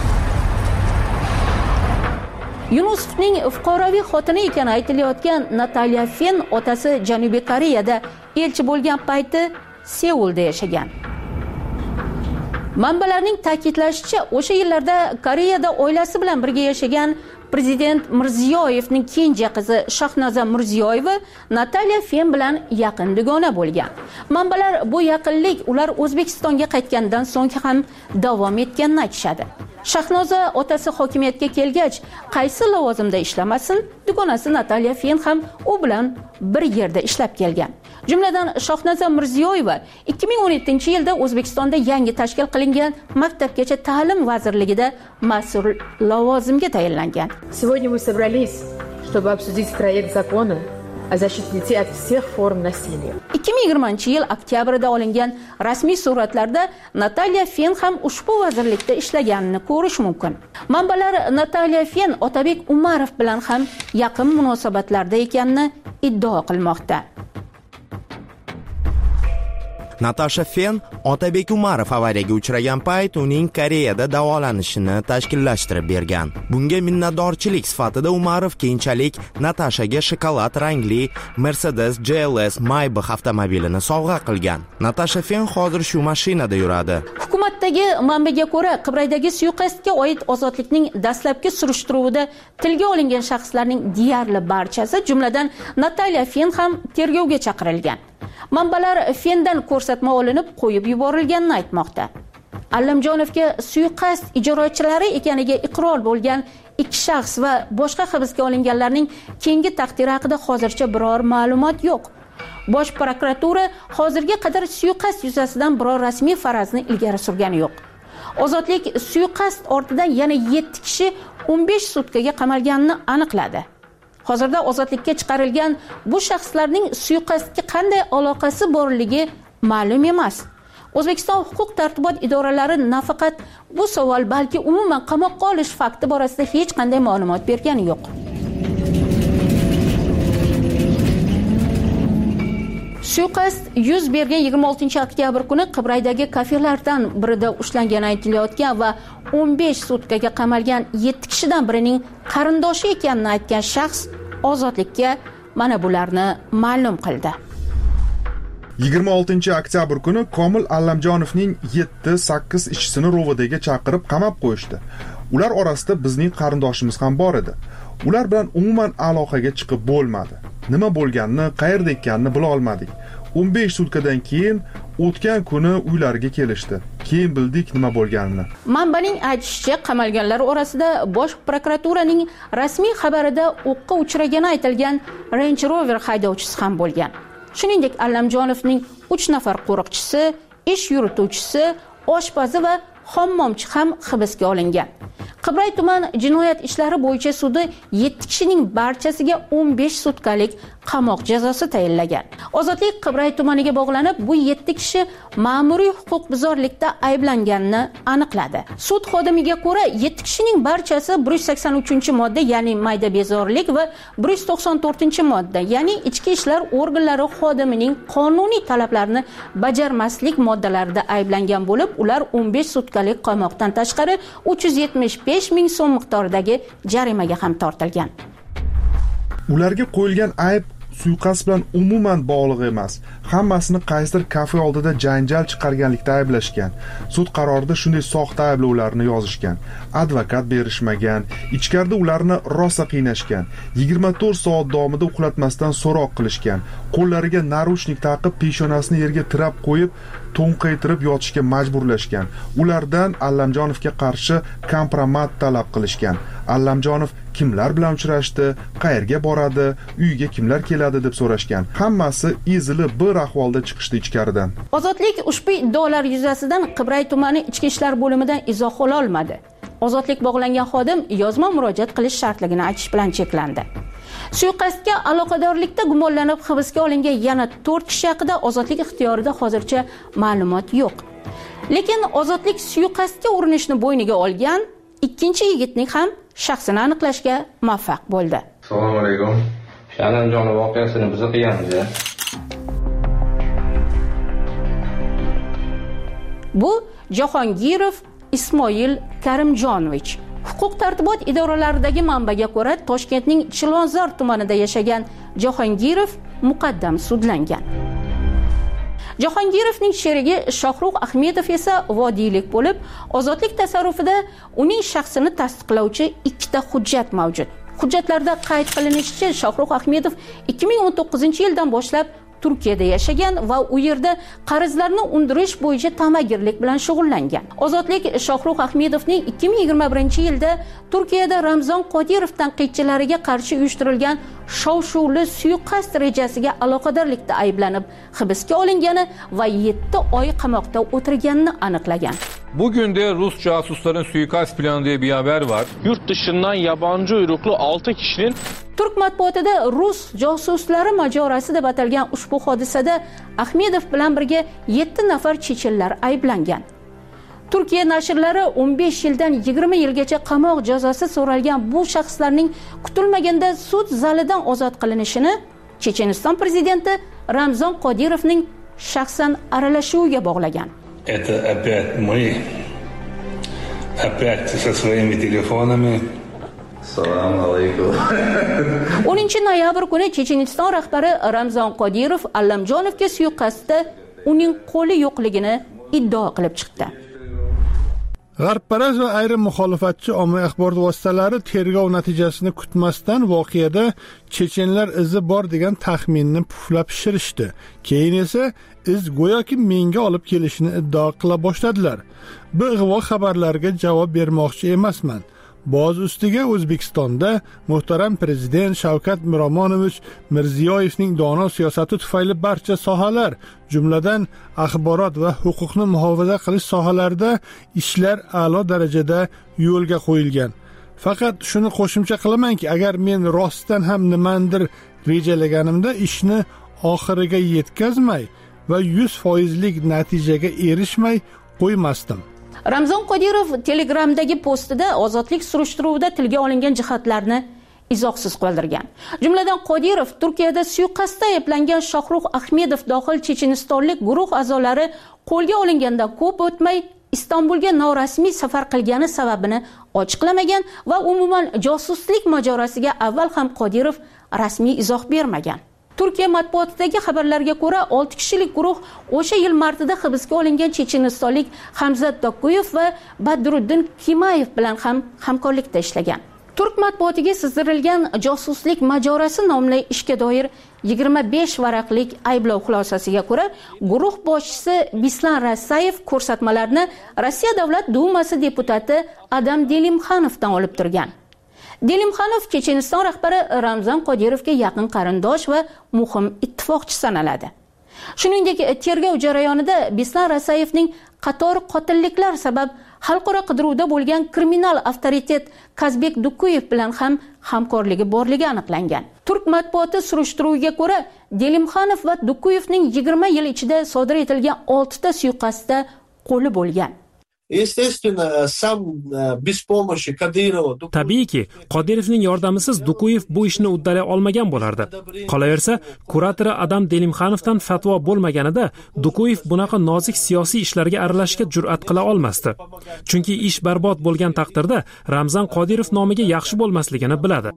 Speaker 13: Yunusovning fuqaroviy xotini ekani aytilayotgan Natalya Fen otasi Janubiy Koreyada elchi bo'lgan payti Seulda yashagan. Manbalarning ta'kidlashicha, o'sha yillarda Koreyada oilasi bilan birga yashagan Prezident Mirziyoyevning kenja qizi Shahnoza Mirziyoyeva Natalya Fen bilan yaqin dugona bo'lgan. Manbalar bu yaqinlik ular O'zbekistonga qaytgandan so'ng ham davom etganini aytishadi. Shahnoza otasi hokimiyatga kelgach, qaysi lavozimda ishlamasin, dugonasi Natalya Fen ham u bilan bir yerda ishlab kelgan. Jumladan Shahnoza Mirziyoyeva 2017-yilda O'zbekistonda yangi tashkil qilingan Maktabgacha ta'lim vazirligida mas'ul lavozimga tayinlangan.
Speaker 16: Сегодня мы собрались, чтобы обсудить проект закона о защите детей от всех форм насилия.
Speaker 13: 2020-yil oktyabrida olingan rasmiy suratlarda Natalya Fen ham ushbu vazirlikda ishlaganini ko'rish mumkin. Manbalar Natalya Fen Otabek Umarov bilan ham yaqin munosabatlarda ekanini iddao qilmoqda.
Speaker 17: Natasha Fen Otabek Umarov avariyaga uchragan payt uning Koreyada davolanishini tashkillashtirib bergan. Bunga minnatdorchilik sifatida Umarov keyinchalik Natashaga shokolad rangli Mercedes GLS Maybach avtomobilini sovg'a qilgan. Natasha Fen hozir shu mashinada yuradi.
Speaker 13: Hukumatdagi manbaga ko'ra, Qibraydagi suiqasdga oid ozodlikning dastlabki surishtiruvida tilga olingan shaxslarning deyarli barchasi, jumladan Natalya Fen ham tergovga chaqirilgan. Manbalar Fendan ko'rsatma olinib qo'yib yuborilganini aytmoqda. Allamjonovga suiqasd ijrochilari ekaniga iqror bo'lgan ikki shaxs va boshqa hibsga olinganlarning keyingi taqdiri haqida hozircha biror ma'lumot yo'q. Bosh prokuratura hozirga qadar suiqasd yuzasidan biror rasmiy farazni ilgari surgani yo'q. Ozodlik suiqasd ortidan yana 7 kishi 15 sutkaga qamalganini aniqladi. Hozirda ozodlikka chiqarilgan bu shaxslarning suiqasdga qanday aloqasi borligi ma'lum emas. O'zbekiston huquq tartibot idoralari nafaqat bu savol, balki umuman qamoqqa olish fakti borasida hech qanday ma'lumot bergani yo'q. Suiqasd yuz bergan 26-oktyabr kuni Qibraydagi kafelardan birida ushlangani aytilayotgan va 15 sutkaga qamalgan 7 kishidan birining qarindoshi ekanini aytgan shaxs ozodlikka mana bularni ma'lum qildi.
Speaker 18: 26-oktyabr kuni Komil Allamjonovning 7-8 ishchisini Rovodaga chaqirib qamab qo'yishdi. Ular orasida bizning qarindoshimiz ham bor edi. Ular bilan umuman aloqaga chiqib bo'lmadi. Nima bo'lganini, qayerda ekanini bila olmadik. 15 sutkadan keyin o'tgan kuni uylariga kelishdi. Keyin bildik nima bo'lganini.
Speaker 13: Manbaning aytishicha, qamalganlar orasida Bosh prokuraturaning rasmiy xabarida o'qqa uchragani aytilgan Range Rover haydovchisi ham bo'lgan. Shuningdek, Allamjonovning 3 nafar qo'riqchisi, ish yurituvchisi, oshpazi va hammomchi ham hibsga olingan. Qibray tuman jinoyat ishlari bo'yicha sudi 7 kishining barchasiga 15 sutkalik qamoq jazosi tayinlagan. Ozodlik Qibray tumaniga bog'lanib, bu 7 kishi ma'muriy huquqbuzarlikda ayblanganini aniqladi. Sud xodimiga ko'ra, 7 kishining barchasi 183-modda, ya'ni mayda bezorilik va 194-modda, ya'ni ichki ishlar organlari xodimining qonuniy talablarini bajarmaslik moddalarida ayblangan bo'lib, ular 15 sutkalik qamoqdan tashqari 375 ming so'm miqdoridagi jarimaga ham tortilgan.
Speaker 18: Ularga qo'yilgan ayb suiqasd bilan umuman bog'liq emas. Hammasini qaysidir kafe oldida janjal chiqarganlikda ayblashgan. Sud qarorida shunday soxta ayblovlarni yozishgan. Advokat berishmagan, ichkarida ularni rosa qiynashgan. 24 soat davomida uxlatmasdan so'roq qilishgan. Qo'llariga naruchnik taqib, peshonasini yerga tirab qo'yib, to'nqaytirib yotishga majburlashgan. Ulardan Allamjonovga qarshi kompromat talab qilishgan. Allamjonov kimlar bilan uchrashdi, qayerga boradi, uyiga kimlar keladi deb so'rashgan. Hammasi ezilib bir ahvolda chiqishdi ichkaridan.
Speaker 13: Ozodlik ushbu iddaolar yuzasidan Qibray tumani ichki ishlar bo'limidan izoh ola olmadi. ozodlik bog'langan xodim yozma murojaat qilish shartligini aytish bilan cheklandi. Suiqasdga aloqadorlikda gumonlanib hibsga olingan yana 4 kishi haqida ozodlik ixtiyorida hozircha ma'lumot yo'q. Lekin ozodlik suiqasdga urinishni bo'yniga olgan ikkinchi yigitning ham shaxsini aniqlashga muvaffaq bo'ldi.
Speaker 14: Assalomu alaykum. Shalanjon voqeasini biz qilganmiz.
Speaker 13: Bu Jahongirov Ismoil Karimjonovich. Huquq-tartibot idoralaridagi manbaga ko'ra, Toshkentning Chilonzor tumanida yashagan Jahongirov muqaddam sudlangan. Jahongirovning sherigi Shohruh Ahmedov esa vodiylik bo'lib, ozodlik tasarrufida uning shaxsini tasdiqlovchi ikkita hujjat mavjud. Hujjatlarda qayd qilinishicha, Shohruh Ahmedov 2019-yildan boshlab Turkiyada yashagan va u yerda qarzlarni undirish bo'yicha ta'magirlik bilan shug'ullangan. Ozodlik Shohruh Ahmedovning 2021-yilda Turkiyada Ramzon Qodirov tanqidchilariga qarshi uyushtirilgan shov-shuvli suiqasd rejasiga aloqadorlikda ayblanib hibsga olingani va 7 oy qamoqda o'tirganini aniqlagan.
Speaker 19: Bugün de Rus casusların suikast planı diye bir haber var. Yurt dışından yabancı uyruklu 6 kişinin
Speaker 13: Turk matbuotida Rus josuslari majorasi deb atalgan ushbu hodisada Ahmedov bilan birga 7 nafar chechenlar ayblangan. Turkiya nashrlari 15 yildan 20 yilgacha qamoq jazosi so'ralgan bu shaxslarning kutilmaganda sud zalidan ozod qilinishini Checheniston prezidenti Ramzon Qodirovning shaxsan aralashuviga bog'lagan.
Speaker 20: Это опять мы. Опять со своими телефонами. Assalomu alaykum.
Speaker 13: 10-noyabr kuni Checheniston rahbari Ramzon Qodirov Allamjonovga suiqasdda uning qo'li yo'qligini iddao qilib chiqdi.
Speaker 2: G'arbparast va ayrim muxolifatchi ommaviy axborot vositalari tergov natijasini kutmasdan voqeada chechenlar izi bor degan taxminni puflab pishirishdi. Keyin esa iz go'yoki menga olib kelishini iddao qila boshladilar. Bu ig'vo xabarlarga javob bermoqchi emasman. Boz ustiga O'zbekistonda muhtaram prezident Shavkat Miromonovich Mirziyoyevning dono siyosati tufayli barcha sohalar, jumladan axborot va huquqni muhofaza qilish sohalarida ishlar a'lo darajada yo'lga qo'yilgan. Faqat shuni qo'shimcha qilamanki, agar men rostdan ham nimandir rejalaganimda ishni oxiriga yetkazmay va 100%lik natijaga erishmay qo'ymasdim.
Speaker 13: Ramzon Qodirov Telegramdagi postida ozodlik surishtiruvida tilga olingan jihatlarni izohsiz qoldirgan. Jumladan Qodirov Turkiyada suiqasdda ayblangan Shohruh Ahmedov dohil chechenistonlik guruh a'zolari qo'lga olingandan ko'p o'tmay Istanbulga norasmiy safar qilgani sababini ochiqlamagan va umuman josuslik majorasiga avval ham Qodirov rasmiy izoh bermagan. Turkiya matbuotidagi xabarlarga ko'ra 6 kishilik guruh o'sha yil martida hibsga olingan chechenistonlik Hamzat Dokuyev va Badruddin Kimayev bilan ham hamkorlikda ishlagan. Turk matbuotiga sizdirilgan josuslik majorasi nomli ishga doir 25 varaqlik ayblov xulosasiga ko'ra, guruh boshchisi Bislan Rasayev ko'rsatmalarni Rossiya Davlat Dumasi deputati Adam Delimxanovdan olib turgan. Delimxanov Checheniston rahbari Ramzon Qodirovga yaqin qarindosh va muhim ittifoqchi sanaladi. Shuningdek, tergov jarayonida Bislan Rasayevning qator qotilliklar sabab xalqaro qidiruvda bo'lgan kriminal avtoritet Kazbek Dukuyev bilan ham hamkorligi borligi aniqlangan. Turk matbuoti surishtiruviga ko'ra, Delimxanov va Dukuyevning 20 yil ichida sodir etilgan 6 ta suiqasdda qo'li bo'lgan.
Speaker 4: Tabiiyki, Qodirovning yordamisiz Dukuyev bu ishni uddalay olmagan bo'lardi. Qolaversa, kuratori Adam Delimxanovdan fatvo bo'lmaganida Dukuyev bunaqa nozik siyosiy ishlarga aralashishga jur'at qila olmasdi. Chunki ish barbod bo'lgan taqdirda Ramzon Qodirov nomiga yaxshi bo'lmasligini biladi.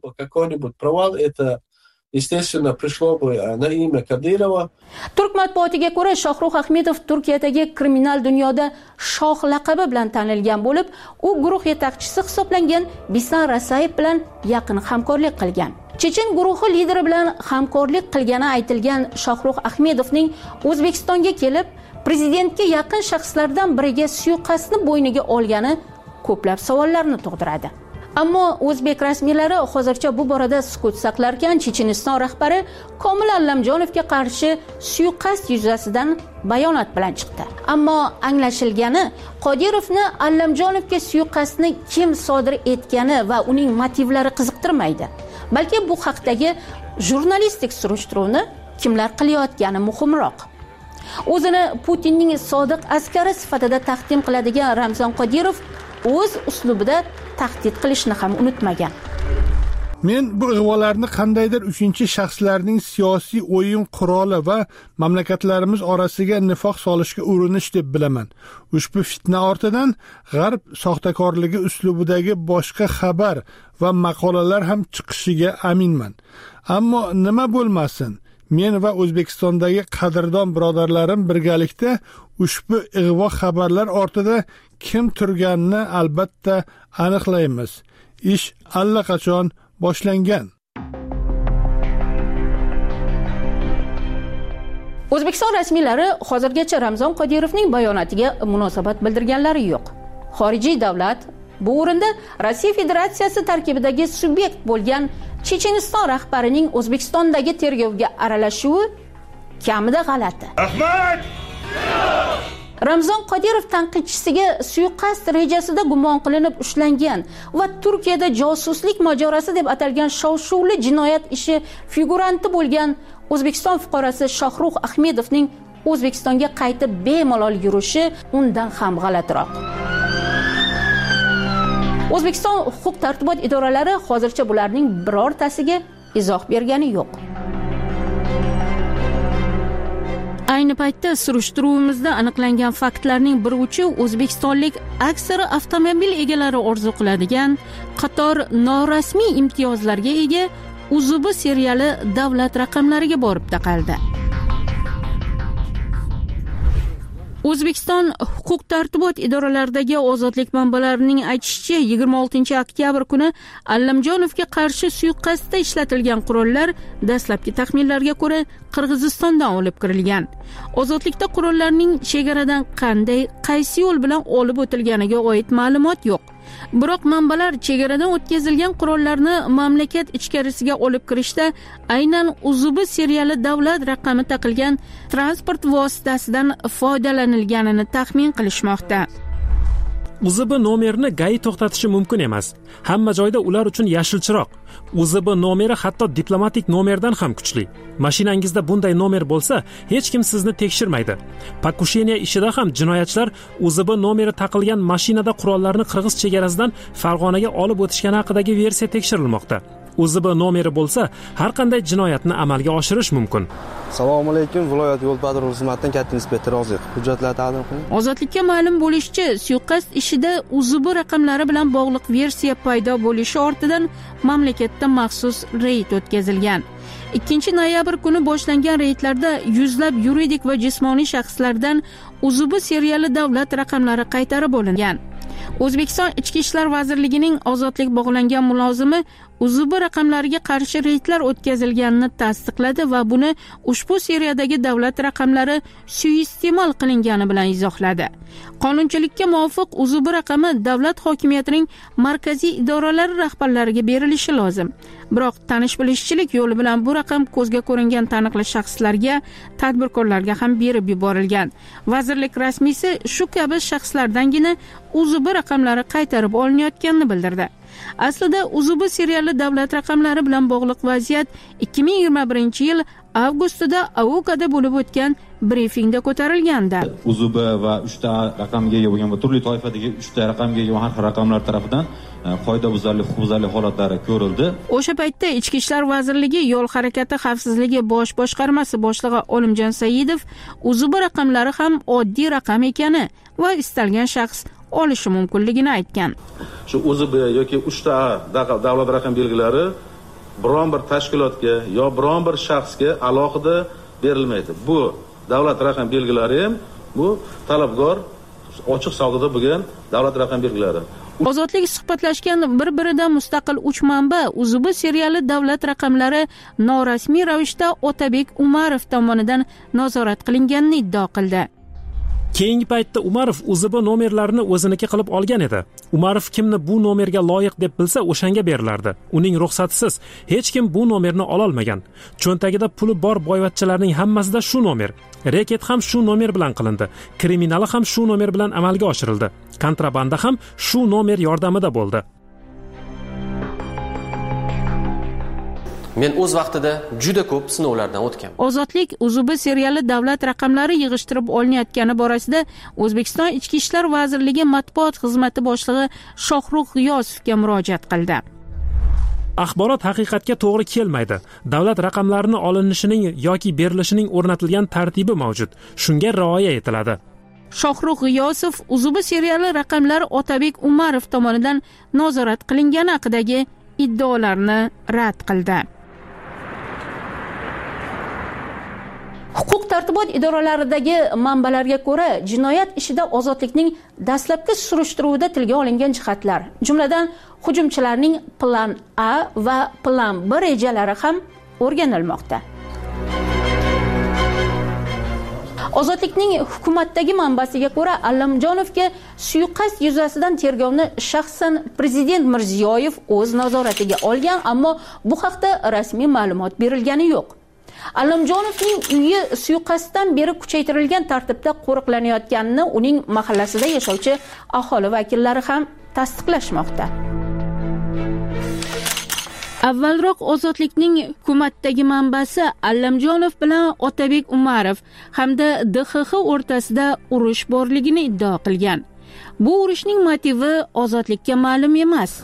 Speaker 21: Естественно, пришло бы на имя Кадырова.
Speaker 13: Turk matbuotiga ko'ra, Shohruh Ahmedov Turkiyadagi kriminal dunyoda shoh laqabi bilan tanilgan bo'lib, u guruh yetakchisi hisoblangan Bislan Rasayev bilan yaqin hamkorlik qilgan. Chechen guruhi lideri bilan hamkorlik qilgani aytilgan Shohruh Ahmedovning O'zbekistonga kelib, prezidentga yaqin shaxslardan biriga suiqasdni bo'yniga olgani ko'plab savollarni tug'diradi. Ammo o'zbek rasmiylari hozircha bu borada sukut saqlarkan, Checheniston rahbari Komil Allamjonovga qarshi suiqasd yuzasidan bayonot bilan chiqdi. Ammo anglashilgani, Qodirovni Allamjonovga suiqasdni kim sodir etgani va uning motivlari qiziqtirmaydi. Balki bu haqdagi jurnalistik surishtiruvni kimlar qilayotgani muhimroq. O'zini Putinning sodiq askari sifatida taqdim qiladigan Ramzan Qodirov o'z uslubida tahdid qilishni ham unutmagan.
Speaker 2: Men bu ig'volarni qandaydir uchinchi shaxslarning siyosiy o'yin quroli va mamlakatlarimiz orasiga nifoq solishga urinish deb bilaman. Ushbu fitna ortidan g'arb soxtakorligi uslubidagi boshqa xabar va maqolalar ham chiqishiga aminman. Ammo nima bo'lmasin, men va O'zbekistondagi qadrdon birodarlarim birgalikda ushbu ig'vo xabarlar ortida kim turganini albatta aniqlaymiz. Ish allaqachon boshlangan.
Speaker 13: O'zbekiston rasmiylari hozirgacha Ramzan Qodirovning bayonotiga munosabat bildirganlari yo'q. Xorijiy davlat bu o'rinda Rossiya Federatsiyasi tarkibidagi subyekt bo'lgan Checheniston rahbarining O'zbekistondagi tergovga aralashuvi kamida g'alati. Rahmat! Ramzan Qodirov tanqidchisiga suiqasd rejasida gumon qilinib ushlangan va Turkiyada josuslik mojarosi deb atalgan shov-shuvli jinoyat ishi figuranti bo'lgan O'zbekiston fuqarosi Shohrux Ahmedovning O'zbekistonga qaytib bemalol yurishi undan ham g'alatiroq. O'zbekiston huquq-tartibot idoralari hozircha bularning birortasiga izoh bergani yo'q. Ayni paytda surishtiruvimizda aniqlangan faktlarning bir uchi o'zbekistonlik aksari avtomobil egalari orzu qiladigan qator norasmiy imtiyozlarga ega UZB seriyali davlat raqamlariga borib taqaldi. O'zbekiston huquq-tartibot idoralaridagi ozodlik manbalarining aytishicha, 26 oktyabr kuni Allamjonovga qarshi suiqasdda ishlatilgan qurollar dastlabki taxminlarga ko'ra Qirg'izistondan olib kirilgan. Ozodlikda qurollarning chegaradan qanday, qaysi yo'l bilan olib o'tilganiga oid ma'lumot yo'q. Biroq manbalar chegaradan o'tkazilgan qurollarni mamlakat ichkarisiga olib kirishda aynan UZB seriyali davlat raqami taqilgan transport vositasidan foydalanilganini taxmin qilishmoqda.
Speaker 4: UZB nomerini GAI to'xtatishi mumkin emas. Hamma joyda ular uchun yashil chiroq. UZB nomeri hatto diplomatik nomerdan ham kuchli. Mashinangizda bunday nomer bo'lsa, hech kim sizni tekshirmaydi. Pokusheniya ishida ham jinoyatchilar UZB nomeri taqilgan mashinada qurollarni Qirg'iz chegarasidan Farg'onaga olib o'tishgani haqidagi versiya tekshirilmoqda. UZB nomeri bo'lsa, har qanday jinoyatni amalga oshirish mumkin.
Speaker 1: Assalomu alaykum, viloyat yo'l patrul xizmatidan katta inspektor Oziq. Hujjatlar taqdim qiling.
Speaker 13: Ozodlikka ma'lum bo'lishicha, suiqasd ishida UZB raqamlari bilan bog'liq versiya paydo bo'lishi ortidan mamlakatda maxsus reyd o'tkazilgan. 2 noyabr kuni boshlangan reydlarda yuzlab yuridik va jismoniy shaxslardan UZB seriyali davlat raqamlari qaytarib olingan. O'zbekiston Ichki ishlar vazirligining ozodlik bog'langan mulozimi UZB raqamlariga qarshi reydlar o'tkazilganini tasdiqladi va buni ushbu seriyadagi davlat raqamlari suiiste'mol qilingani bilan izohladi. Qonunchilikka muvofiq UZB raqami davlat hokimiyatining markaziy idoralari rahbarlariga berilishi lozim. Biroq tanish-bilishchilik yo'li bilan bu raqam ko'zga ko'ringan taniqli shaxslarga, tadbirkorlarga ham berib yuborilgan. Vazirlik rasmiysi shu kabi shaxslardangina UZB raqamlari qaytarib olinayotganini bildirdi. Aslida UZB seriyali davlat raqamlari bilan bog'liq vaziyat 2021-yil avgustida AOKada bo'lib o'tgan brifingda ko'tarilgandi.
Speaker 22: UZB va 3 ta raqamga ega bo'lgan va turli toifadagi 3 ta raqamga ega har xil raqamlar tarafidan qoidabuzarlik, huquqbuzarlik holatlari ko'rildi.
Speaker 13: O'sha paytda Ichki ishlar vazirligi yo'l harakati xavfsizligi bosh boshqarmasi boshlig'i Olimjon Saidov UZB raqamlari ham oddiy raqam ekani va istalgan shaxs olishi mumkinligini aytgan.
Speaker 23: Shu UZB yoki 3 ta davlat raqam belgilari biron bir tashkilotga yo biron bir shaxsga alohida berilmaydi. Bu davlat raqam belgilari ham bu talabgor ochiq savdoda bo'lgan davlat raqam belgilari.
Speaker 13: Ozodlik suhbatlashgan bir-biridan mustaqil 3 manba UZB seriyali davlat raqamlari norasmiy ravishda Otabek Umarov tomonidan nazorat qilinganini iddao qildi.
Speaker 4: Keyingi paytda Umarov UZB nomerlarini o'ziniki qilib olgan edi. Umarov kimni bu nomerga loyiq deb bilsa, o'shanga berilardi. Uning ruxsatisiz hech kim bu nomerni ola olmagan. Cho'ntagida puli bor boyvachchalarning hammasida shu nomer. Reket ham shu nomer bilan qilindi. Kriminali ham shu nomer bilan amalga oshirildi. Kontrabanda ham shu nomer yordamida bo'ldi.
Speaker 3: Men o'z vaqtida juda ko'p sinovlardan o'tganman.
Speaker 13: Ozodlik UZB seriali davlat raqamlari yig'ishtirib olinayotgani borasida O'zbekiston Ichki ishlar vazirligi matbuot xizmati boshlig'i Shohrux G'iyosovga murojaat qildi.
Speaker 4: Axborot haqiqatga to'g'ri kelmaydi. Davlat raqamlarini olinishining yoki berilishining o'rnatilgan tartibi mavjud. Shunga rioya etiladi.
Speaker 13: Shohrux G'iyosov UZB seriali raqamlari Otabek Umarov tomonidan nazorat qilingani haqidagi iddaolarni rad qildi. Huquq tartibot idoralaridagi manbalarga ko'ra, jinoyat ishida ozodlikning dastlabki surishtiruvida tilga olingan jihatlar, jumladan hujumchilarning plan A va plan B rejalari ham o'rganilmoqda. Ozodlikning hukumatdagi manbasiga ko'ra, Allamjonovga suiqasd yuzasidan tergovni shaxsan prezident Mirziyoyev o'z nazoratiga olgan, ammo bu haqda rasmiy ma'lumot berilgani yo'q. Allamjonovning uyi suiqasddan beri kuchaytirilgan tartibda qo'riqlanayotganini uning mahallasida yashovchi aholi vakillari ham tasdiqlashmoqda. Avvalroq Ozodlikning hukumatdagi manbasi Allamjonov bilan Otabek Umarov hamda DXX o'rtasida urush borligini iddao qilgan. Bu urushning motivi Ozodlikka ma'lum emas.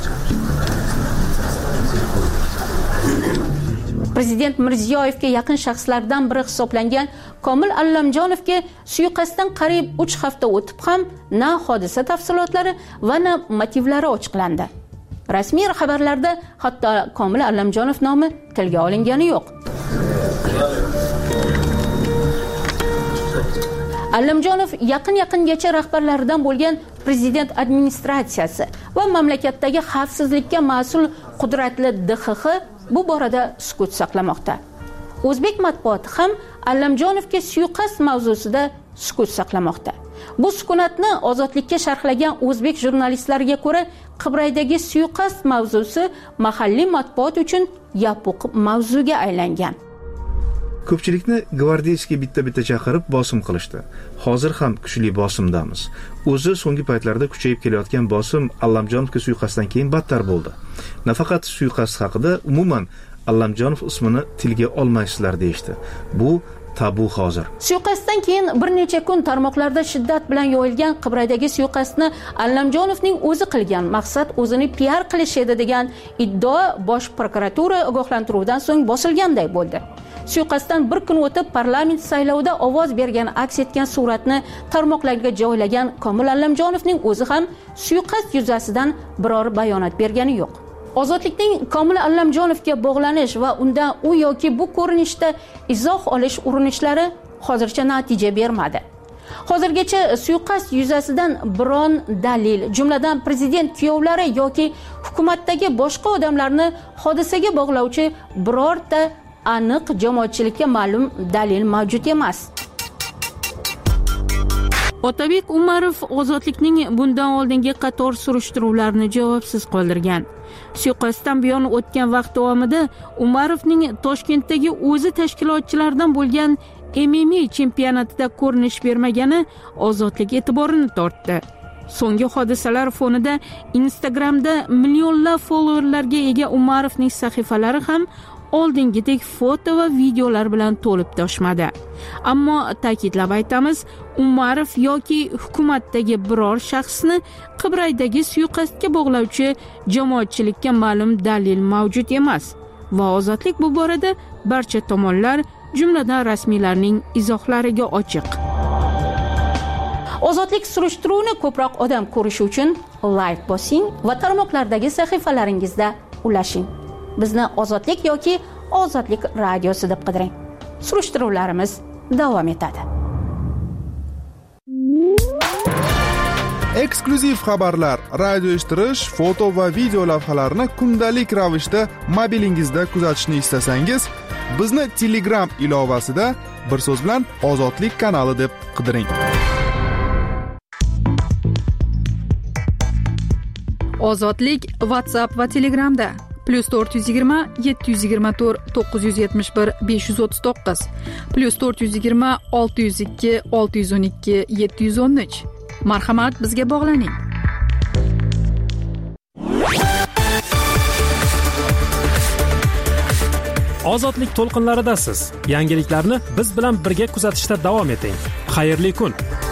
Speaker 13: Prezident Mirziyoyevga yaqin shaxslardan biri hisoblangan Komil Allamjonovga suiqasddan qariyb 3 hafta o'tib ham na hodisa tafsilotlari va na motivlari ochiqlandi. Rasmiy xabarlarda hatto Komil Allamjonov nomi tilga olingani yo'q. Allamjonov yaqin-yaqingacha rahbarlaridan bo'lgan prezident administratsiyasi va mamlakatdagi xavfsizlikka mas'ul qudratli DXX bu borada sukut saqlamoqda. O'zbek matbuoti ham Allamjonovga suiqasd mavzusida sukut saqlamoqda. Bu sukunatni Ozodlikka sharhlagan o'zbek jurnalistlariga ko'ra, Qibraydagi suiqasd mavzusi mahalliy matbuot uchun yopiq mavzuga aylangan.
Speaker 15: Ko'pchilikni gvardiyskiy bitta-bitta chaqirib bosim qilishdi. Hozir ham kuchli bosimdamiz. O'zi so'nggi paytlarda kuchayib kelayotgan bosim Allamjonovga suiqasddan keyin battar bo'ldi. Nafaqat suiqasd haqida, umuman Allamjonov ismini tilga olmaysizlar deyishdi. Bu tabu hozir.
Speaker 13: Suiqasddan keyin bir necha kun tarmoqlarda shiddat bilan yoyilgan Qibraydagi suiqasdni Allamjonovning o'zi qilgan, maqsad o'zini PR qilish edi degan iddao bosh prokuratura ogohlantiruvidan so'ng bosilganday bo'ldi. Suiqasddan bir kun o'tib parlament saylovida ovoz bergan aks etgan suratni tarmoqlarga joylagan Komil Allamjonovning o'zi ham suiqasd yuzasidan biror bayonot bergani yo'q. Ozodlikning Komil Allamjonovga bog'lanish va undan u yoki bu ko'rinishda izoh olish urinishlari hozircha natija bermadi. Hozirgacha suiqasd yuzasidan biron dalil, jumladan prezident kuyovlari yoki hukumatdagi boshqa odamlarni hodisaga bog'lovchi birorta aniq jamoatchilikka ma'lum dalil mavjud emas. Otabek Umarov Ozodlikning bundan oldingi qator surishtiruvlarni javobsiz qoldirgan. Suiqasddan buyon o'tgan vaqt davomida Umarovning Toshkentdagi o'zi tashkilotchilaridan bo'lgan MMA chempionatida ko'rinish bermagani Ozodlik e'tiborini tortdi. So'nggi hodisalar fonida Instagramda millionlab followerlarga ega Umarovning sahifalari ham oldingidek foto va videolar bilan to'lib toshmadi. Ammo ta'kidlab aytamiz, Umarov yoki hukumatdagi biror shaxsni Qibraydagi suiqasdga bog'lovchi jamoatchilikka ma'lum dalil mavjud emas va Ozodlik bu borada barcha tomonlar, jumladan rasmiylarning izohlariga ochiq. Ozodlik surishtiruvini ko'proq odam ko'rishi uchun like bosing va tarmoqlardagi sahifalaringizda ulashing. Bizni Ozodlik yoki Ozodlik radiosi deb qidiring. Surishtiruvlarimiz davom etadi.
Speaker 18: Eksklyuziv xabarlar, radio eshittirish, foto va video lavhalarni kundalik ravishda mobilingizda kuzatishni istasangiz, bizni Telegram ilovasida bir so'z bilan Ozodlik kanali deb qidiring.
Speaker 6: Ozodlik WhatsApp va Telegramda +420 724 971 539 +420 602 612 713. Marhamat, bizga bog'laning.
Speaker 4: Ozodlik to'lqinlaridasiz. Yangiliklarni biz bilan birga kuzatishda davom eting. Xayrli kun.